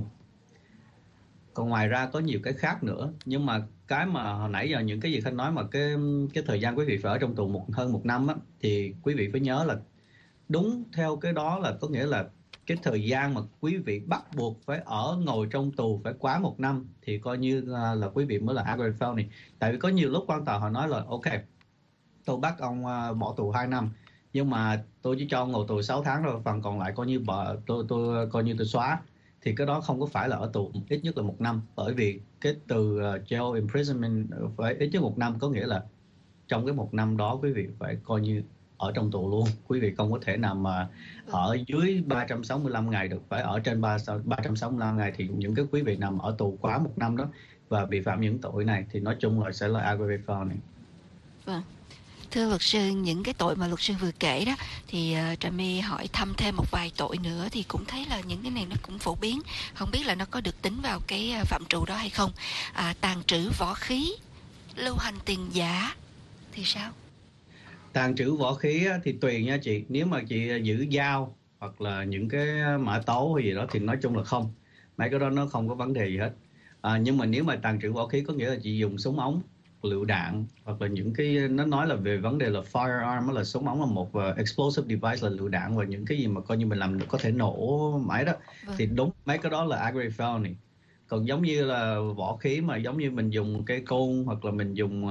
Còn ngoài ra có nhiều cái khác nữa, nhưng mà cái mà hồi nãy giờ những cái gì Khanh nói mà cái thời gian quý vị phải ở trong tù hơn 1 năm á, thì quý vị phải nhớ là đúng theo cái đó là có nghĩa là cái thời gian mà quý vị bắt buộc phải ngồi trong tù phải quá 1 năm thì coi như là quý vị mới là aggravated felony. Tại vì có nhiều lúc quan tòa họ nói là ok, tôi bắt ông bỏ tù 2 năm, nhưng mà tôi chỉ cho ông ngồi tù 6 tháng rồi, phần còn lại coi như tôi coi như tôi xóa, thì cái đó không có phải là ở tù ít nhất là 1 năm, bởi vì cái từ jail imprisonment phải ít nhất 1 năm, có nghĩa là trong cái 1 năm đó quý vị phải coi như ở trong tù luôn, quý vị không có thể nào mà ở dưới 365 ngày được, phải ở trên 365 ngày. Thì những cái quý vị nào mà ở tù quá 1 năm đó và vi phạm những tội này thì nói chung là sẽ là aggravated felony. Vâng. Thưa luật sư, những cái tội mà luật sư vừa kể đó thì Trà My hỏi thăm thêm một vài tội nữa, thì cũng thấy là những cái này nó cũng phổ biến, không biết là nó có được tính vào cái phạm trù đó hay không. Tàng trữ võ khí, lưu hành tiền giả thì sao? Tàng trữ võ khí thì tùy nha chị. Nếu mà chị giữ dao hoặc là những cái mã tấu hay gì đó thì nói chung là không, mấy cái đó nó không có vấn đề gì hết. Nhưng mà nếu mà tàng trữ võ khí có nghĩa là chị dùng súng ống, lựu đạn, hoặc là những cái nó nói là về vấn đề là firearm, là súng ống là một explosive device là lựu đạn, và những cái gì mà coi như mình làm được có thể nổ máy đó, thì đúng mấy cái đó là aggravated felony. Còn giống như là võ khí mà giống như mình dùng cái côn hoặc là mình dùng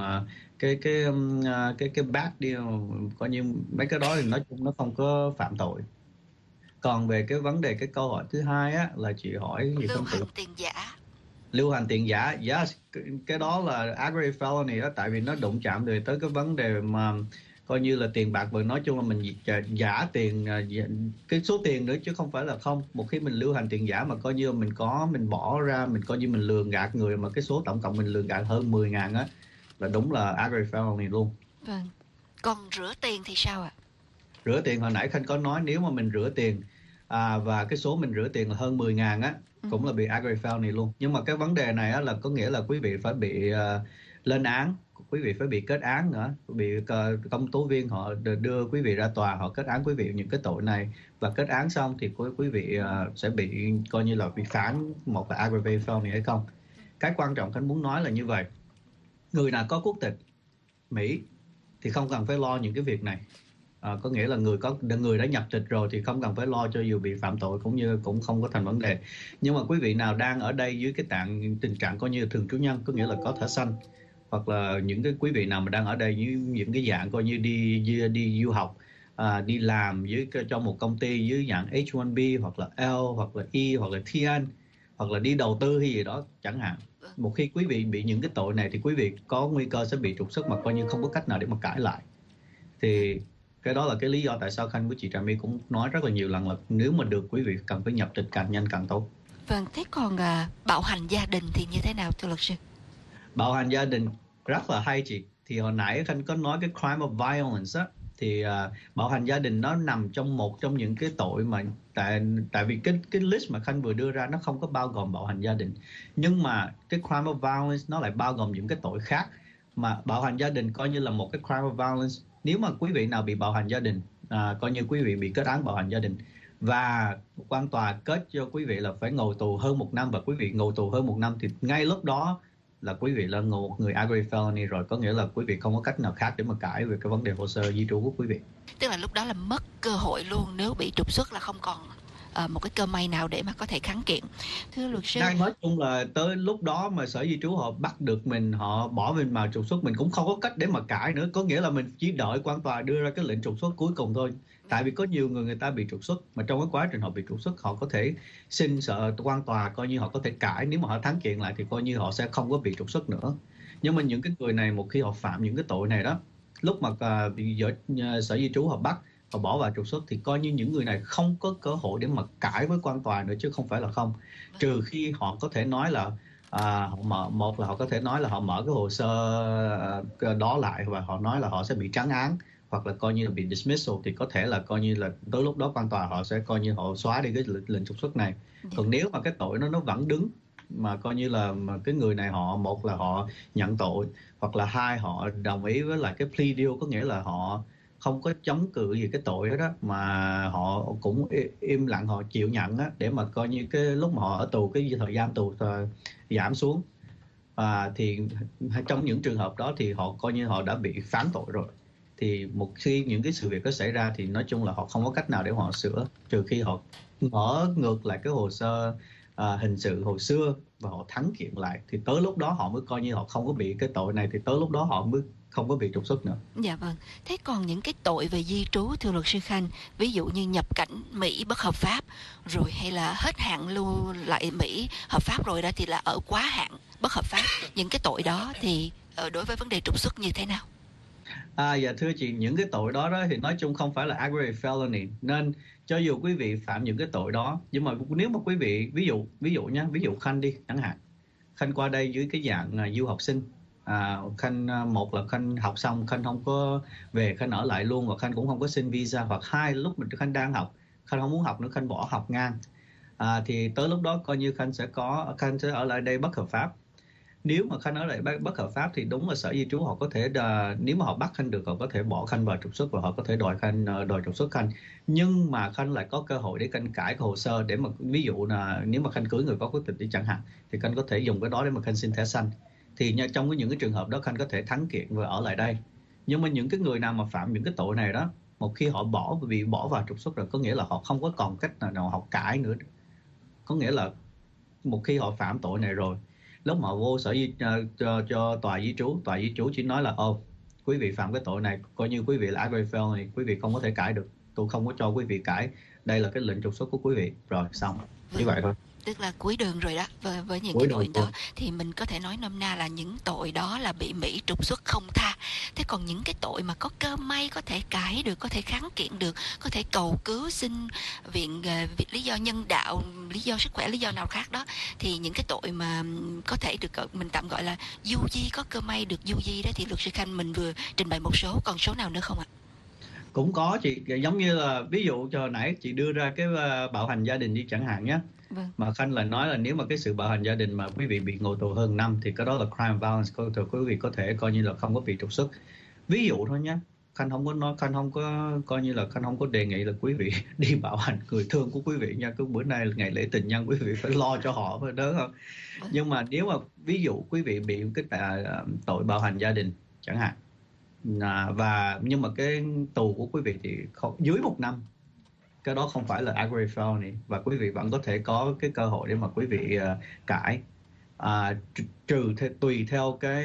cái bat đi, coi như mấy cái đó thì nói chung nó không có phạm tội. Còn về cái vấn đề cái câu hỏi thứ hai á là chị hỏi gì lưu không hành tiền giả. Lưu hành tiền giả, yes, cái đó là aggravated felony đó, tại vì nó đụng chạm tới cái vấn đề mà coi như là tiền bạc, và nói chung là mình giả tiền, cái số tiền nữa chứ không phải là không. Một khi mình lưu hành tiền giả mà coi như mình bỏ ra, mình coi như mình lừa gạt người, mà cái số tổng cộng mình lừa gạt hơn 10.000 á, là đúng là aggravated felony luôn. Vâng. Còn rửa tiền thì sao ạ? Rửa tiền hồi nãy Khanh có nói, nếu mà mình rửa tiền và cái số mình rửa tiền là hơn 10.000 á, cũng là bị aggravated felony luôn. Nhưng mà cái vấn đề này á, là có nghĩa là quý vị phải bị lên án, quý vị phải bị kết án nữa, bị công tố viên họ đưa quý vị ra tòa, họ kết án quý vị những cái tội này, và kết án xong thì quý vị sẽ bị coi như là bị phán một là aggravated felony hay không. Cái quan trọng Khanh muốn nói là như vậy, người nào có quốc tịch Mỹ thì không cần phải lo những cái việc này. Có nghĩa là người đã nhập tịch rồi thì không cần phải lo, cho dù bị phạm tội cũng không có thành vấn đề. Nhưng mà quý vị nào đang ở đây dưới cái tình trạng coi như thường trú nhân, có nghĩa là có thẻ xanh, hoặc là những cái quý vị nào mà đang ở đây với những cái dạng coi như đi du học, đi làm cho một công ty dưới dạng H1B hoặc là L hoặc là E hoặc là TN, hoặc là đi đầu tư hay gì đó chẳng hạn. Một khi quý vị bị những cái tội này thì quý vị có nguy cơ sẽ bị trục xuất mà coi như không có cách nào để mà cãi lại. Thì cái đó là cái lý do tại sao Khanh với chị Trà My cũng nói rất là nhiều lần là nếu mà được, quý vị cần phải nhập tịch càng nhanh càng tốt. Vâng, thế còn bạo hành gia đình thì như thế nào thưa luật sư? Bạo hành gia đình rất là hay chị. Thì hồi nãy Khanh có nói cái crime of violence á, thì bạo hành gia đình nó nằm trong một trong những cái tội mà tại vì cái list mà Khanh vừa đưa ra nó không có bao gồm bạo hành gia đình, nhưng mà cái crime of violence nó lại bao gồm những cái tội khác. Mà bạo hành gia đình coi như là một cái crime of violence. Nếu mà quý vị nào bị bạo hành gia đình, coi như quý vị bị kết án bạo hành gia đình, và quan tòa kết cho quý vị là phải ngồi tù hơn 1 năm, và quý vị ngồi tù hơn 1 năm, thì ngay lúc đó là quý vị là một người aggravated felony rồi. Có nghĩa là quý vị không có cách nào khác để mà cãi về cái vấn đề hồ sơ di trú của quý vị. Tức là lúc đó là mất cơ hội luôn, nếu bị trục xuất là không còn một cái cơ may nào để mà có thể kháng kiện. Thưa luật sư, nói chung là tới lúc đó mà sở di trú họ bắt được mình, họ bỏ mình vào trục xuất, mình cũng không có cách để mà cãi nữa. Có nghĩa là mình chỉ đợi quan tòa đưa ra cái lệnh trục xuất cuối cùng thôi. Tại vì có nhiều người ta bị trục xuất, mà trong cái quá trình họ bị trục xuất, họ có thể xin quan tòa coi như họ có thể cãi. Nếu mà họ thắng kiện lại thì coi như họ sẽ không có bị trục xuất nữa. Nhưng mà những cái người này một khi họ phạm những cái tội này đó, lúc mà sở di trú họ bắt, họ bỏ vào trục xuất, thì coi như những người này không có cơ hội để mà cãi với quan tòa nữa, chứ không phải là không. Trừ khi họ có thể nói là một là họ có thể nói là họ mở cái hồ sơ đó lại, và họ nói là họ sẽ bị trắng án, hoặc là coi như là bị dismissal, thì có thể là coi như là tới lúc đó quan tòa họ sẽ coi như họ xóa đi cái lệnh trục xuất này. Còn nếu mà cái tội nó vẫn đứng, mà coi như là mà cái người này một là họ nhận tội, hoặc là hai họ đồng ý với lại cái plea deal, có nghĩa là họ không có chống cự gì cái tội đó, mà họ cũng im lặng họ chịu nhận á, để mà coi như cái lúc mà họ ở tù, cái thời gian tù giảm xuống. Thì trong những trường hợp đó thì họ coi như họ đã bị phán tội rồi. Thì một khi những cái sự việc đó xảy ra thì nói chung là họ không có cách nào để họ sửa, trừ khi họ mở ngược lại cái hồ sơ hình sự hồi xưa và họ thắng kiện lại, thì tới lúc đó họ mới coi như họ không có bị cái tội này, thì tới lúc đó họ mới không có bị trục xuất nữa. Dạ vâng. Thế còn những cái tội về di trú thưa luật sư Khanh, ví dụ như nhập cảnh Mỹ bất hợp pháp rồi, hay là hết hạn lưu lại Mỹ hợp pháp rồi đó thì là ở quá hạn bất hợp pháp, những cái tội đó thì đối với vấn đề trục xuất như thế nào? Dạ thưa chị, những cái tội đó thì nói chung không phải là aggravated felony, nên cho dù quý vị phạm những cái tội đó, nhưng mà nếu mà quý vị ví dụ Khanh đi chẳng hạn, Khanh qua đây dưới cái dạng du học sinh, Khanh một là Khanh học xong Khanh không có về, Khanh ở lại luôn, và Khanh cũng không có xin visa, hoặc hai lúc mình Khanh đang học, Khanh không muốn học nữa, Khanh bỏ học ngang, thì tới lúc đó coi như Khanh sẽ ở lại đây bất hợp pháp. Nếu mà Khanh ở lại bất hợp pháp thì đúng là sở di trú họ có thể nếu mà họ bắt Khanh được, họ có thể bỏ Khanh vào trục xuất, và họ có thể đòi trục xuất Khanh. Nhưng mà Khanh lại có cơ hội để Khanh cãi cái hồ sơ, để mà ví dụ là nếu mà Khanh cưới người có quốc tịch đi chẳng hạn, thì Khanh có thể dùng cái đó để mà Khanh xin thẻ xanh. Thì trong những cái trường hợp đó Khanh có thể thắng kiện và ở lại đây. Nhưng mà những cái người nào mà phạm những cái tội này đó, một khi họ bị bỏ vào trục xuất rồi, có nghĩa là họ không có còn cách nào họ cãi nữa. Có nghĩa là một khi họ phạm tội này rồi, lúc mà vô cho tòa di trú chỉ nói là quý vị phạm cái tội này, coi như quý vị là aggravated felony, quý vị không có thể cãi được, tôi không có cho quý vị cãi, đây là cái lệnh trục xuất của quý vị, rồi xong, như vậy thôi. tức là cuối đường rồi đó. Với những Cuối cái tội đường đó luôn. thì mình có thể nói nôm na là những tội đó là bị Mỹ trục xuất không tha. Thế còn những cái tội mà có cơ may có thể cãi được, có thể kháng kiện được, có thể cầu cứu xin viện lý do nhân đạo, lý do sức khỏe, lý do nào khác đó, thì những cái tội mà có thể được mình tạm gọi là du di, có cơ may được du di đó, thì luật sư Khanh mình vừa trình bày một số, còn số nào nữa không ạ? Cũng có chị, giống như là ví dụ cho nãy chị đưa ra cái bạo hành gia đình đi chẳng hạn nhé. Vâng. Mà Khanh lại nói là nếu mà cái sự bạo hành gia đình mà quý vị bị ngồi tù hơn năm thì cái đó là crime violence, quý vị có thể coi như là không có bị trục xuất. Ví dụ thôi nhé. Khanh không có nói, Khanh không có coi như là Khanh không có đề nghị là quý vị đi bạo hành người thương của quý vị nha. Cứ bữa nay là ngày lễ tình nhân, quý vị phải lo cho họ phải đỡ không. Nhưng mà nếu mà ví dụ quý vị bị cái tội bạo hành gia đình chẳng hạn, và nhưng mà cái tù của quý vị thì dưới 1 năm, cái đó không phải là aggravated felony và quý vị vẫn có thể có cái cơ hội để mà quý vị cãi, tùy theo cái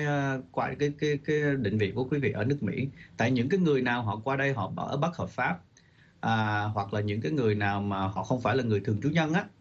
định vị của quý vị ở nước Mỹ. Tại những cái người nào họ qua đây họ ở bất hợp pháp, hoặc là những cái người nào mà họ không phải là người thường trú nhân á,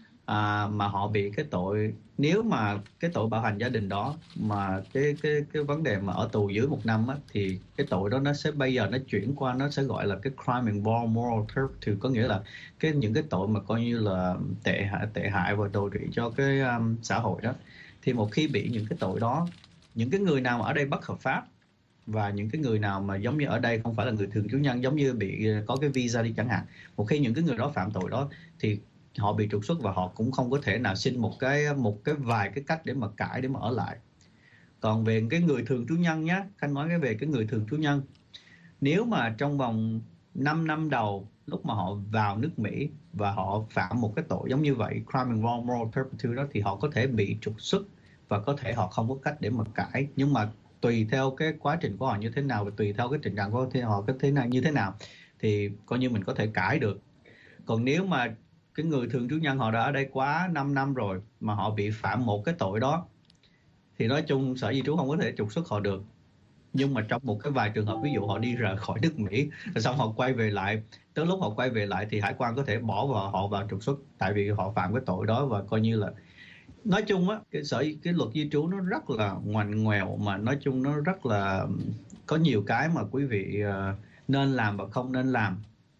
mà họ bị cái tội, nếu mà cái tội bạo hành gia đình đó mà cái vấn đề mà ở tù dưới 1 năm á, thì cái tội đó nó sẽ bây giờ nó chuyển qua, nó sẽ gọi là cái crime involving moral turpitude, có nghĩa là những cái tội mà coi như là tệ hại và đồi trụy cho cái xã hội đó. Thì một khi bị những cái tội đó, những cái người nào mà ở đây bất hợp pháp và những cái người nào mà giống như ở đây không phải là người thường trú nhân, giống như bị có cái visa đi chẳng hạn, một khi những cái người đó phạm tội đó thì họ bị trục xuất và họ cũng không có thể nào xin một cái vài cái cách để mà cãi, để mà ở lại. Còn về cái người thường trú nhân nhé, Khanh nói về cái người thường trú nhân, nếu mà trong vòng 5 năm đầu lúc mà họ vào nước Mỹ và họ phạm một cái tội giống như vậy, crime involving moral turpitude đó, thì họ có thể bị trục xuất và có thể họ không có cách để mà cãi. Nhưng mà tùy theo cái quá trình của họ như thế nào và tùy theo cái trình trạng của họ có thế nào như thế nào thì coi như mình có thể cãi được. Còn nếu mà cái người thường trú nhân họ đã ở đây quá 5 năm rồi mà họ bị phạm một cái tội đó thì nói chung Sở Di trú không có thể trục xuất họ được. Nhưng mà trong một cái vài trường hợp, ví dụ họ đi rời khỏi nước Mỹ rồi xong họ quay về lại, tới lúc họ quay về lại thì hải quan có thể bỏ họ vào trục xuất tại vì họ phạm cái tội đó. Và coi như là nói chung á, cái luật di trú nó rất là ngoằn ngoèo, mà nói chung nó rất là có nhiều cái mà quý vị nên làm và không nên làm.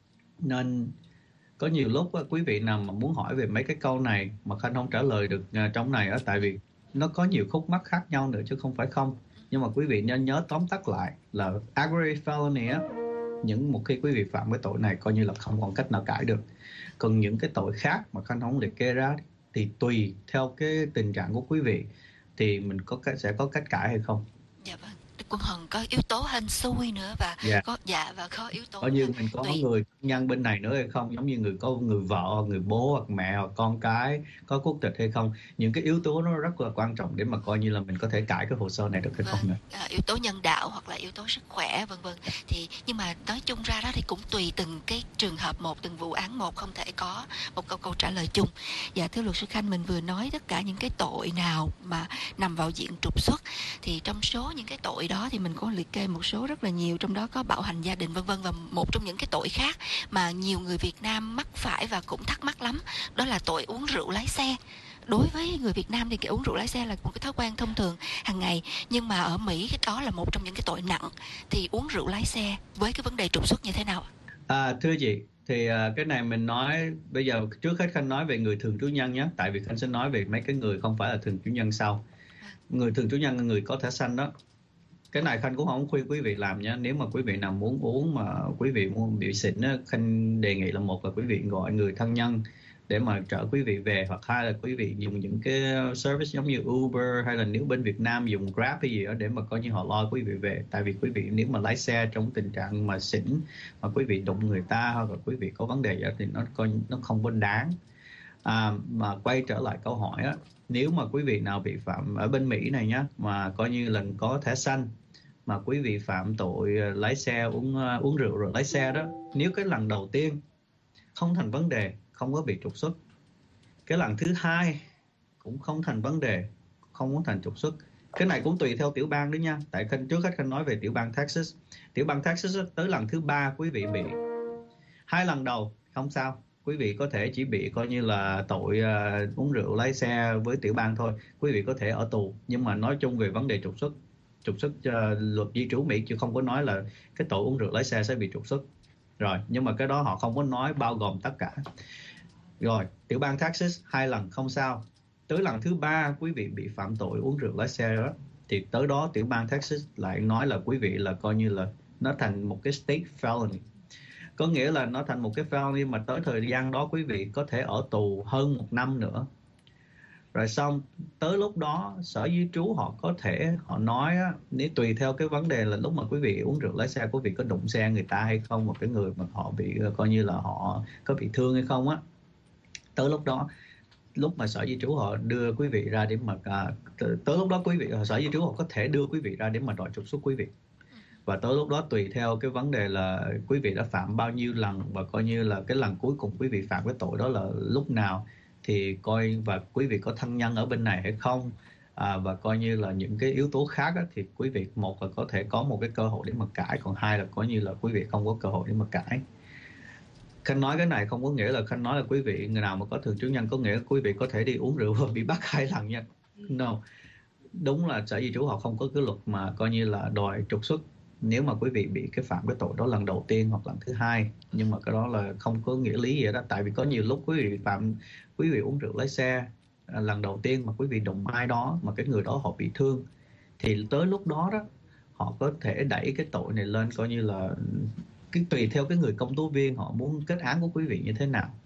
Nên có nhiều lúc á, quý vị nào mà muốn hỏi về mấy cái câu này mà Khanh không trả lời được trong này á, tại vì nó có nhiều khúc mắc khác nhau nữa chứ không phải không. Nhưng mà quý vị nên nhớ tóm tắt lại là aggravated felony á, một khi quý vị phạm cái tội này coi như là không còn cách nào cãi được. Còn những cái tội khác mà Khanh không liệt kê ra thì tùy theo cái tình trạng của quý vị thì mình sẽ có cách cãi hay không. Dạ vâng. Quân Hồng có yếu tố hên xui nữa và có yếu tố có như mình có người nhân bên này nữa hay không, giống như người vợ, người bố hoặc mẹ hoặc con cái có quốc tịch hay không. Những cái yếu tố nó rất là quan trọng để mà coi như là mình có thể cãi cái hồ sơ này được hay không nữa. Yếu tố nhân đạo hoặc là yếu tố sức khỏe vân vân. Thì nhưng mà nói chung ra đó thì cũng tùy từng cái trường hợp một, từng vụ án một, không thể có một câu trả lời chung. Dạ thưa luật sư Khanh, mình vừa nói tất cả những cái tội nào mà nằm vào diện trục xuất, thì trong số những cái tội đó thì mình có liệt kê một số rất là nhiều, trong đó có bạo hành gia đình vân vân, và một trong những cái tội khác mà nhiều người Việt Nam mắc phải và cũng thắc mắc lắm, đó là tội uống rượu lái xe. Đối với người Việt Nam thì cái uống rượu lái xe là một cái thói quen thông thường hàng ngày, nhưng mà ở Mỹ cái đó là một trong những cái tội nặng. Thì uống rượu lái xe với cái vấn đề trục xuất như thế nào? Thưa chị, thì cái này mình nói bây giờ trước hết Khanh nói về người thường trú nhân nhé, tại vì Khanh sẽ nói về mấy cái người không phải là thường trú nhân sau. Người thường trú nhân là người có thẻ xanh đó. Cái này Khanh cũng không khuyên quý vị làm nhé. Nếu mà quý vị nào muốn uống mà quý vị muốn bị xỉn á, Khanh đề nghị là một là quý vị gọi người thân nhân để mà chở quý vị về, hoặc hai là quý vị dùng những cái service giống như Uber, hay là nếu bên Việt Nam dùng Grab hay gì đó để mà coi như họ lo quý vị về. Tại vì quý vị nếu mà lái xe trong tình trạng mà xỉn mà quý vị đụng người ta hoặc là quý vị có vấn đề gì đó thì nó không có đáng. Mà quay trở lại câu hỏi á, nếu mà quý vị nào bị phạm ở bên Mỹ này nhá, mà coi như là có thẻ xanh mà quý vị phạm tội lái xe uống rượu rồi lái xe đó, nếu cái lần đầu tiên không thành vấn đề, không có bị trục xuất, cái lần thứ hai cũng không thành vấn đề, không có thành trục xuất. Cái này cũng tùy theo tiểu bang đấy nha. Tại trước hết Khanh nói về tiểu bang Texas. Tiểu bang Texas tới lần thứ 3 quý vị bị, 2 lần đầu không sao, quý vị có thể chỉ bị coi như là tội uống rượu lái xe với tiểu bang thôi, quý vị có thể ở tù. Nhưng mà nói chung về vấn đề trục xuất luật di trú Mỹ chứ không có nói là cái tội uống rượu lái xe sẽ bị trục xuất. Rồi, nhưng mà cái đó họ không có nói bao gồm tất cả. Rồi, tiểu bang Texas 2 lần không sao. Tới lần thứ 3 quý vị bị phạm tội uống rượu lái xe đó, thì tới đó tiểu bang Texas lại nói là quý vị là coi như là nó thành một cái state felony. Có nghĩa là nó thành một cái felony mà tới thời gian đó quý vị có thể ở tù hơn 1 năm nữa. Rồi xong, tới lúc đó sở di trú họ có thể, họ nói á, nếu tùy theo cái vấn đề là lúc mà quý vị uống rượu lái xe, quý vị có đụng xe người ta hay không, một cái người mà họ bị coi như là họ có bị thương hay không á. Tới lúc đó, lúc mà sở di trú họ đưa quý vị ra để mà tới lúc đó quý vị, sở di trú họ có thể đưa quý vị ra để mà đòi trục xuất quý vị. Và tới lúc đó tùy theo cái vấn đề là quý vị đã phạm bao nhiêu lần và coi như là cái lần cuối cùng quý vị phạm cái tội đó là lúc nào, thì coi và quý vị có thân nhân ở bên này hay không, và coi như là những cái yếu tố khác á, thì quý vị một là có thể có một cái cơ hội để mà cãi, còn hai là coi như là quý vị không có cơ hội để mà cãi. Khanh nói cái này không có nghĩa là Khanh nói là quý vị người nào mà có thường trú nhân có nghĩa là quý vị có thể đi uống rượu và bị bắt 2 lần nha. No, đúng là sở di trú họ không có cái luật mà coi như là đòi trục xuất nếu mà quý vị bị cái phạm cái tội đó lần đầu tiên hoặc lần thứ 2. Nhưng mà cái đó là không có nghĩa lý gì đó, tại vì có nhiều lúc quý vị uống rượu lái xe lần đầu tiên mà quý vị đụng ai đó mà cái người đó họ bị thương, thì tới lúc đó đó họ có thể đẩy cái tội này lên coi như là tùy theo cái người công tố viên họ muốn kết án của quý vị như thế nào.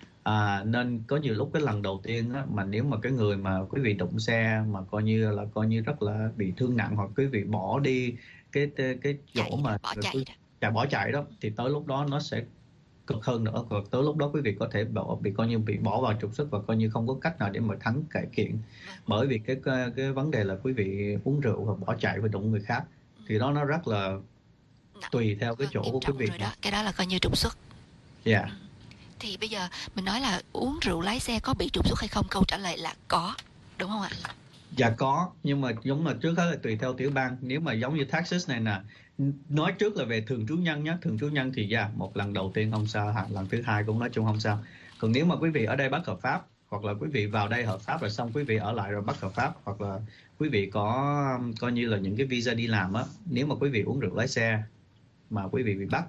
Nên có nhiều lúc cái lần đầu tiên á, mà nếu mà cái người mà quý vị đụng xe mà coi như rất là bị thương nặng, hoặc quý vị bỏ đi cái chỗ mà bỏ chạy đó, thì tới lúc đó nó sẽ cực hơn nữa. Còn tới lúc đó quý vị có thể bị bỏ vào trục xuất và coi như không có cách nào để mà thắng cải kiện, bởi vì cái vấn đề là quý vị uống rượu và bỏ chạy và đụng người khác, thì đó nó rất là tùy theo cái chỗ của quý vị. Cái đó là coi như trục xuất. Yeah. Thì bây giờ mình nói là uống rượu lái xe có bị trục xuất hay không? Câu trả lời là có, đúng không ạ? Dạ có, nhưng mà giống mà trước hết là tùy theo tiểu bang. Nếu mà giống như Texas này nè, nói trước là về thường trú nhân nhé. Thường trú nhân thì một lần đầu tiên không sao, lần thứ 2 cũng nói chung không sao. Còn nếu mà quý vị ở đây bất hợp pháp, hoặc là quý vị vào đây hợp pháp rồi xong quý vị ở lại rồi bất hợp pháp, hoặc là quý vị có coi như là những cái visa đi làm á, nếu mà quý vị uống rượu lái xe mà quý vị bị bắt,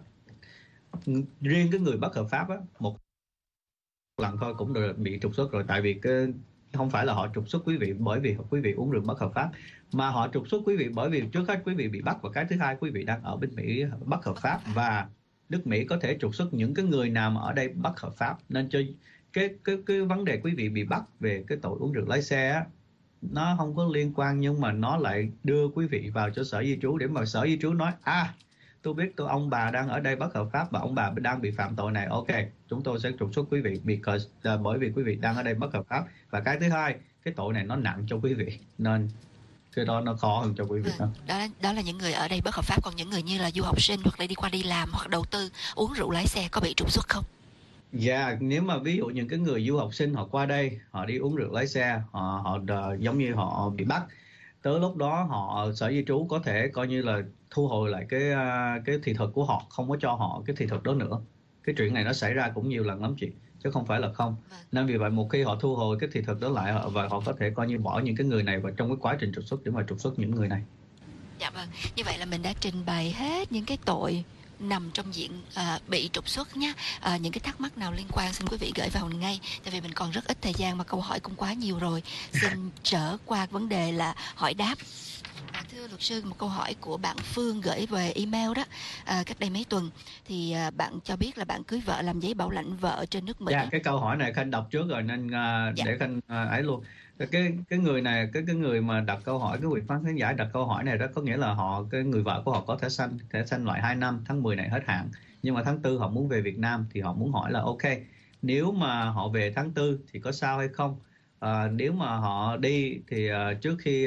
riêng cái người bất hợp pháp á, một lần thôi cũng được bị trục xuất rồi. Tại vì không phải là họ trục xuất quý vị bởi vì quý vị uống rượu bất hợp pháp, mà họ trục xuất quý vị bởi vì trước hết quý vị bị bắt, và cái thứ hai quý vị đang ở bên Mỹ bất hợp pháp, và nước Mỹ có thể trục xuất những cái người nào mà ở đây bất hợp pháp. Nên cho cái vấn đề quý vị bị bắt về cái tội uống rượu lái xe á, nó không có liên quan, nhưng mà nó lại đưa quý vị vào cho sở di trú để mà sở di trú nói tôi biết ông bà đang ở đây bất hợp pháp và ông bà đang bị phạm tội này, ok, chúng tôi sẽ trục xuất quý vị bởi vì quý vị đang ở đây bất hợp pháp, và cái thứ hai cái tội này nó nặng cho quý vị, nên cái đó nó khó hơn cho quý vị. Đó là những người ở đây bất hợp pháp. Còn những người như là du học sinh hoặc là đi qua đi làm hoặc đầu tư uống rượu lái xe có bị trục xuất không? Dạ, nếu mà ví dụ những cái người du học sinh họ qua đây, họ đi uống rượu lái xe, họ giống như họ bị bắt, tới lúc đó sở di trú có thể coi như là thu hồi lại cái thị thực của họ, không có cho họ cái thị thực đó nữa. Cái chuyện này nó xảy ra cũng nhiều lần lắm chị, chứ không phải là không. Nên vì vậy một khi họ thu hồi cái thị thực đó lại, và họ có thể coi như bỏ những cái người này vào trong cái quá trình trục xuất để mà trục xuất những người này. Dạ vâng, như vậy là mình đã trình bày hết những cái tội nằm trong diện bị trục xuất nhé. Những cái thắc mắc nào liên quan xin quý vị gửi vào ngay, tại vì mình còn rất ít thời gian mà câu hỏi cũng quá nhiều rồi. Xin trở qua vấn đề là hỏi đáp. Thưa luật sư, một câu hỏi của bạn Phương gửi về email đó, cách đây mấy tuần thì bạn cho biết là bạn cưới vợ làm giấy bảo lãnh vợ trên nước Mỹ. Dạ, cái câu hỏi này Khanh đọc trước rồi nên để Khanh ấy luôn. Cái người này, cái người mà đặt câu hỏi, cái vị khán giả đặt câu hỏi này đó, có nghĩa là cái người vợ của họ có thẻ xanh loại 2 năm, tháng 10 này hết hạn, nhưng mà tháng 4 họ muốn về Việt Nam, thì họ muốn hỏi là ok, nếu mà họ về tháng 4 thì có sao hay không? Nếu mà họ đi thì trước khi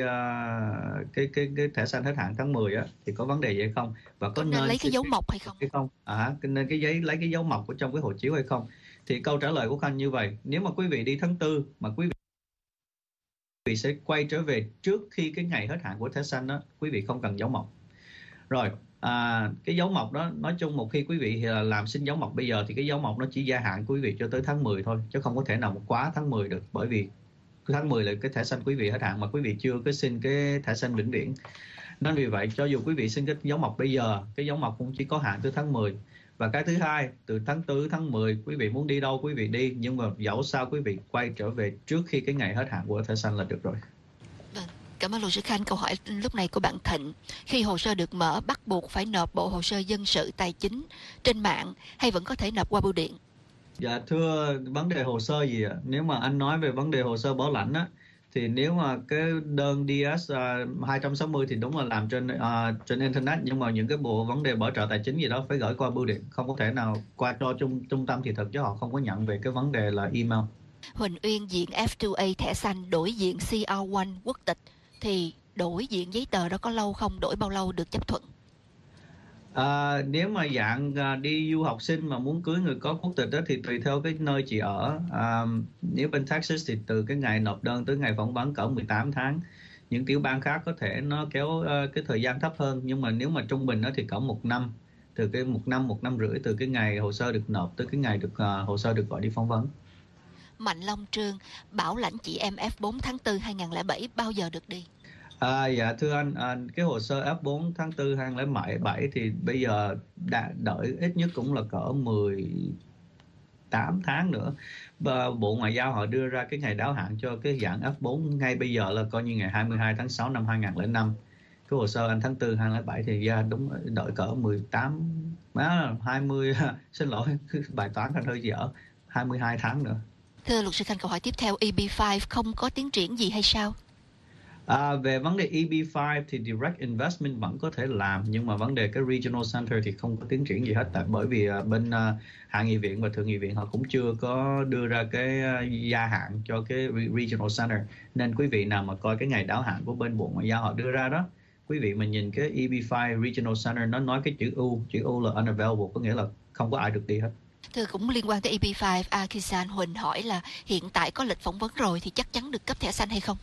cái thẻ xanh hết hạn tháng 10 á, thì có vấn đề gì hay không, và có nên lấy cái dấu mộc hay không? Nên lấy cái dấu mộc ở trong cái hộ chiếu hay không? Thì câu trả lời của Khanh như vậy: nếu mà quý vị đi tháng 4 mà quý vị sẽ quay trở về trước khi cái ngày hết hạn của thẻ xanh đó, quý vị không cần dấu mộc. Rồi, Cái dấu mộc đó, nói chung một khi quý vị làm xin dấu mộc bây giờ thì cái dấu mộc nó chỉ gia hạn quý vị cho tới tháng 10 thôi, chứ không có thể nào quá tháng 10 được, bởi vì tháng 10 là cái thẻ xanh quý vị hết hạn mà quý vị chưa có xin cái thẻ xanh vĩnh viễn. Nên vì vậy cho dù quý vị xin cái dấu mộc bây giờ, cái dấu mộc cũng chỉ có hạn tới tháng 10. Và cái thứ hai, từ tháng 4, tháng 10 quý vị muốn đi đâu quý vị đi, nhưng mà dẫu sao quý vị quay trở về trước khi cái ngày hết hạn của thẻ xanh là được rồi. Vâng, cảm ơn luật sư Khanh. Câu hỏi lúc này của bạn Thịnh: khi hồ sơ được mở, bắt buộc phải nộp bộ hồ sơ dân sự tài chính trên mạng hay vẫn có thể nộp qua bưu điện? Dạ thưa, vấn đề hồ sơ gì ạ? Nếu mà anh nói về vấn đề hồ sơ bảo lãnh á, thì nếu mà cái đơn DS 260 thì đúng là làm trên internet, nhưng mà những cái bộ vấn đề bảo trợ tài chính gì đó phải gửi qua bưu điện, không có thể nào qua cho trung tâm thị thực, chứ họ không có nhận về cái vấn đề là email. Huỳnh Uyên diện F2A thẻ xanh đổi diện CR1 quốc tịch thì đổi diện giấy tờ đó có lâu không? Đổi bao lâu được chấp thuận? Nếu mà dạng đi du học sinh mà muốn cưới người có quốc tịch đó thì tùy theo cái nơi chị ở. Nếu bên Texas thì từ cái ngày nộp đơn tới ngày phỏng vấn cỡ 18 tháng. Những tiểu bang khác có thể nó kéo cái thời gian thấp hơn, nhưng mà nếu mà trung bình đó thì cỡ 1 năm, từ cái 1 năm rưỡi từ cái ngày hồ sơ được nộp tới cái ngày được hồ sơ được gọi đi phỏng vấn. Mạnh Long Trương: bảo lãnh chị em F4 tháng 4 2007 bao giờ được đi? Dạ thưa anh, cái hồ sơ F4 tháng 4 2007 thì bây giờ đã đợi ít nhất cũng là cỡ 18 tháng nữa. Và Bộ Ngoại giao họ đưa ra cái ngày đáo hạn cho cái dạng F4 ngay bây giờ là coi như ngày 22 tháng 6 năm 2005. Cái hồ sơ anh tháng 4 2007 thì đúng đợi cỡ 20 xin lỗi, bài toán anh hơi dở, 22 tháng nữa. Thưa luật sư Khanh, câu hỏi tiếp theo: EB5 không có tiến triển gì hay sao? Về vấn đề EB5 thì Direct Investment vẫn có thể làm, nhưng mà vấn đề cái Regional Center thì không có tiến triển gì hết, bởi vì bên Hạ nghị viện và Thượng nghị viện họ cũng chưa có đưa ra cái gia hạn cho cái Regional Center. Nên quý vị nào mà coi cái ngày đáo hạn của bên Bộ Ngoại giao họ đưa ra đó, quý vị mà nhìn cái EB5 Regional Center nó nói cái chữ U là unavailable, có nghĩa là không có ai được đi hết. Thưa, cũng liên quan tới EB5, Akisan Huỳnh hỏi là hiện tại có lịch phỏng vấn rồi thì chắc chắn được cấp thẻ xanh hay không?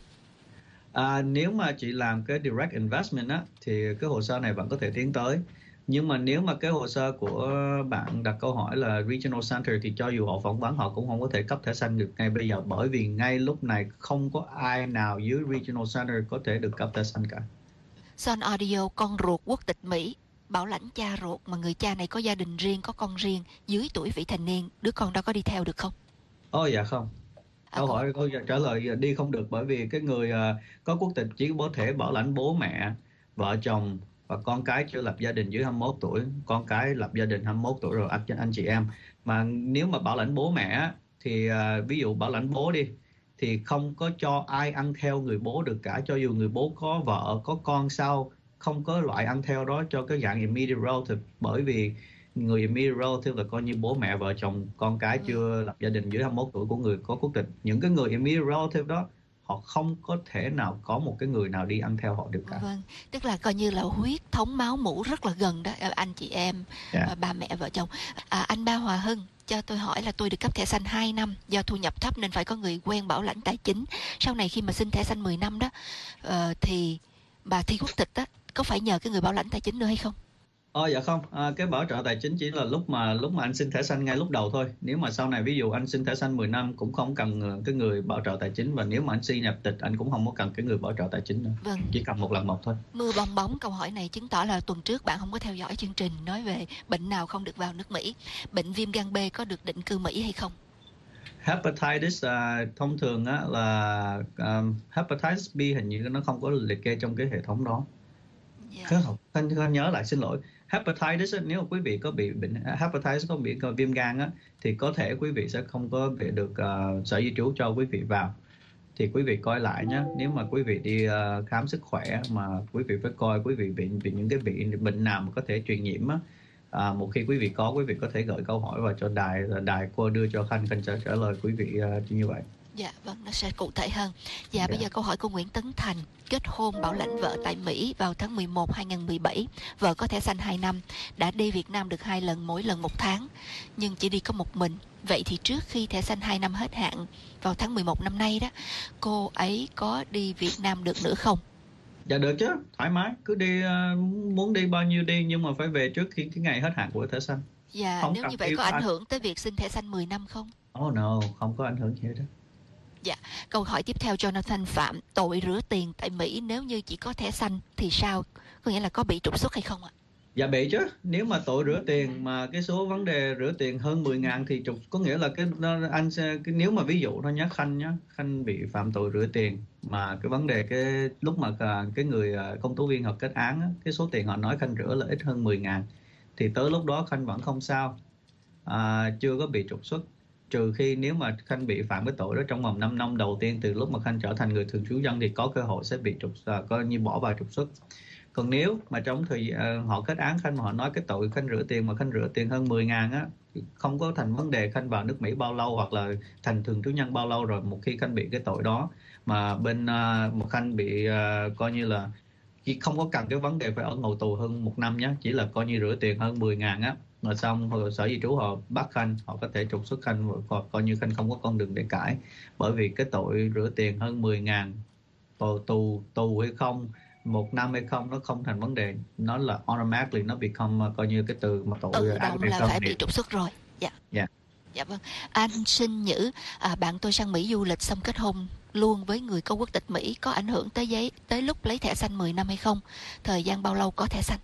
Nếu mà chị làm cái Direct Investment á, thì cái hồ sơ này vẫn có thể tiến tới. Nhưng mà nếu mà cái hồ sơ của bạn đặt câu hỏi là Regional Center thì cho dù họ phỏng vấn họ cũng không có thể cấp thẻ xanh được ngay bây giờ, bởi vì ngay lúc này không có ai nào dưới Regional Center có thể được cấp thẻ xanh cả. Son Audio: con ruột quốc tịch Mỹ, bảo lãnh cha ruột mà người cha này có gia đình riêng, có con riêng, dưới tuổi vị thành niên, đứa con đó có đi theo được không? Dạ không. Câu trả lời đi không được, bởi vì cái người có quốc tịch chỉ có thể bảo lãnh bố mẹ, vợ chồng và con cái chưa lập gia đình dưới 21 tuổi, con cái lập gia đình 21 tuổi rồi, anh chị em. Mà nếu mà bảo lãnh bố mẹ thì ví dụ bảo lãnh bố đi thì không có cho ai ăn theo người bố được cả, cho dù người bố có vợ có con sau, không có loại ăn theo đó cho cái dạng immediate relative, bởi vì người immediate relative là coi như bố mẹ, vợ chồng, con cái chưa lập gia đình dưới 21 tuổi của người có quốc tịch. Những cái người immediate relative đó họ không có thể nào có một cái người nào đi ăn theo họ được cả. Vâng, tức là coi như là huyết thống máu mủ rất là gần đó, anh chị em, ba mẹ, vợ chồng. Anh Ba Hòa Hưng cho tôi hỏi là tôi được cấp thẻ xanh 2 năm, do thu nhập thấp nên phải có người quen bảo lãnh tài chính. Sau này khi mà xin thẻ xanh 10 năm đó, thì bà thi quốc tịch đó, có phải nhờ cái người bảo lãnh tài chính nữa hay không? Dạ không, cái bảo trợ tài chính chỉ là lúc mà anh xin thẻ xanh ngay lúc đầu thôi. Nếu mà sau này ví dụ anh xin thẻ xanh 10 năm cũng không cần cái người bảo trợ tài chính, và nếu mà anh xin nhập tịch anh cũng không có cần cái người bảo trợ tài chính nữa. Vâng. Chỉ cần một lần một thôi. Mưa bong bóng, câu hỏi này chứng tỏ là tuần trước bạn không có theo dõi chương trình nói về bệnh nào không được vào nước Mỹ. Bệnh viêm gan B có được định cư Mỹ hay không? Hepatitis thông thường á, là hepatitis B hình như nó không có liệt kê trong cái hệ thống đó. Anh nhớ lại, xin lỗi. Hepatitis, nếu mà quý vị có bị bệnh hepatitis, có bị viêm gan á, thì có thể quý vị sẽ không có bị được Sở Di trú cho quý vị vào. Thì quý vị coi lại nhé. Nếu mà quý vị đi khám sức khỏe mà quý vị phải coi quý vị bị những cái bệnh nào mà có thể truyền nhiễm á. Một khi quý vị có thể gửi câu hỏi vào cho đài cô đưa cho Khanh sẽ trả lời quý vị như vậy. Dạ vâng, nó sẽ cụ thể hơn. Bây giờ câu hỏi của Nguyễn Tấn Thành: kết hôn bảo lãnh vợ tại Mỹ vào tháng 11 2017, vợ có thẻ xanh 2 năm, đã đi Việt Nam được 2 lần, mỗi lần 1 tháng, nhưng chỉ đi có một mình. Vậy thì trước khi thẻ xanh 2 năm hết hạn vào tháng 11 năm nay đó, cô ấy có đi Việt Nam được nữa không? Dạ được chứ, thoải mái, cứ đi, muốn đi bao nhiêu đi, nhưng mà phải về trước khi cái ngày hết hạn của thẻ xanh. Dạ, Không nếu cần như vậy yêu có ảnh ai. hưởng tới việc xin thẻ xanh 10 năm không? Oh no, không có ảnh hưởng gì hết đó. Dạ, câu hỏi tiếp theo, Jonathan phạm tội rửa tiền tại Mỹ nếu như chỉ có thẻ xanh thì sao? Có nghĩa là có bị trục xuất hay không ạ? Dạ bị chứ, nếu mà tội rửa tiền mà cái số vấn đề rửa tiền hơn 10.000 thì có nghĩa là nếu mà ví dụ thôi nhé, Khanh bị phạm tội rửa tiền mà cái vấn đề cái lúc mà cái người công tố viên họ kết án á, cái số tiền họ nói Khanh rửa là ít hơn 10.000 thì tới lúc đó Khanh vẫn không sao, chưa có bị trục xuất, trừ khi nếu mà Khanh bị phạm cái tội đó trong vòng 5 năm đầu tiên từ lúc mà Khanh trở thành người thường trú dân thì có cơ hội sẽ bị coi như bỏ vào trục xuất. Còn nếu mà trong thời gian họ kết án Khanh mà họ nói cái tội Khanh rửa tiền mà Khanh rửa tiền hơn 10.000 á, không có thành vấn đề Khanh vào nước Mỹ bao lâu hoặc là thành thường trú nhân bao lâu rồi, một khi Khanh bị cái tội đó mà bên một Khanh bị coi như là chỉ không có cần cái vấn đề phải ở ngồi tù hơn 1 năm nhé, chỉ là coi như rửa tiền hơn 10.000 á, mà xong sở di trú họ bắt Khanh, họ có thể trục xuất Khanh và coi như Khanh không có con đường để cãi, bởi vì cái tội rửa tiền hơn 10.000 tù hay không, 1 năm hay không, nó không thành vấn đề, nó là automatically nó become coi như cái từ mà tội Tự động là phải bị trục xuất rồi. Dạ. Dạ. Dạ vâng. Anh Sinh Nhữ, bạn tôi sang Mỹ du lịch xong kết hôn luôn với người có quốc tịch Mỹ, có ảnh hưởng tới lúc lấy thẻ xanh 10 năm hay không? Thời gian bao lâu có thẻ xanh?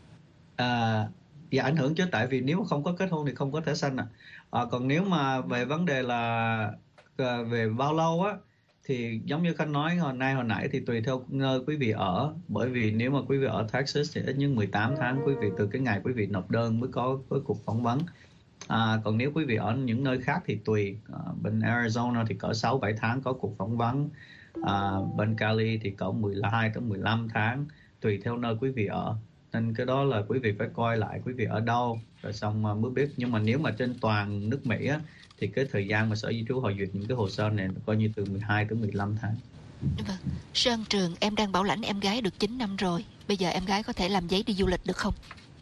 Dạ ảnh hưởng chứ, tại vì nếu mà không có kết hôn thì không có thẻ xanh còn nếu mà về vấn đề là về bao lâu á, thì giống như Khanh nói hồi nãy thì tùy theo nơi quý vị ở, bởi vì nếu mà quý vị ở Texas thì ít nhất 18 tháng quý vị từ cái ngày quý vị nộp đơn mới có cuộc phỏng vấn. Còn nếu quý vị ở những nơi khác thì tùy, bên Arizona thì cỡ 6-7 tháng có cuộc phỏng vấn, bên Cali thì cỡ 12 tới 15 tháng, tùy theo nơi quý vị ở, nên cái đó là quý vị phải coi lại quý vị ở đâu rồi xong mới biết. Nhưng mà nếu mà trên toàn nước Mỹ á, thì cái thời gian mà sở di trú họ duyệt những cái hồ sơ này coi như từ 12 tới 15 tháng. Vâng. Sơn Trường, em đang bảo lãnh em gái được 9 năm rồi, bây giờ em gái có thể làm giấy đi du lịch được không?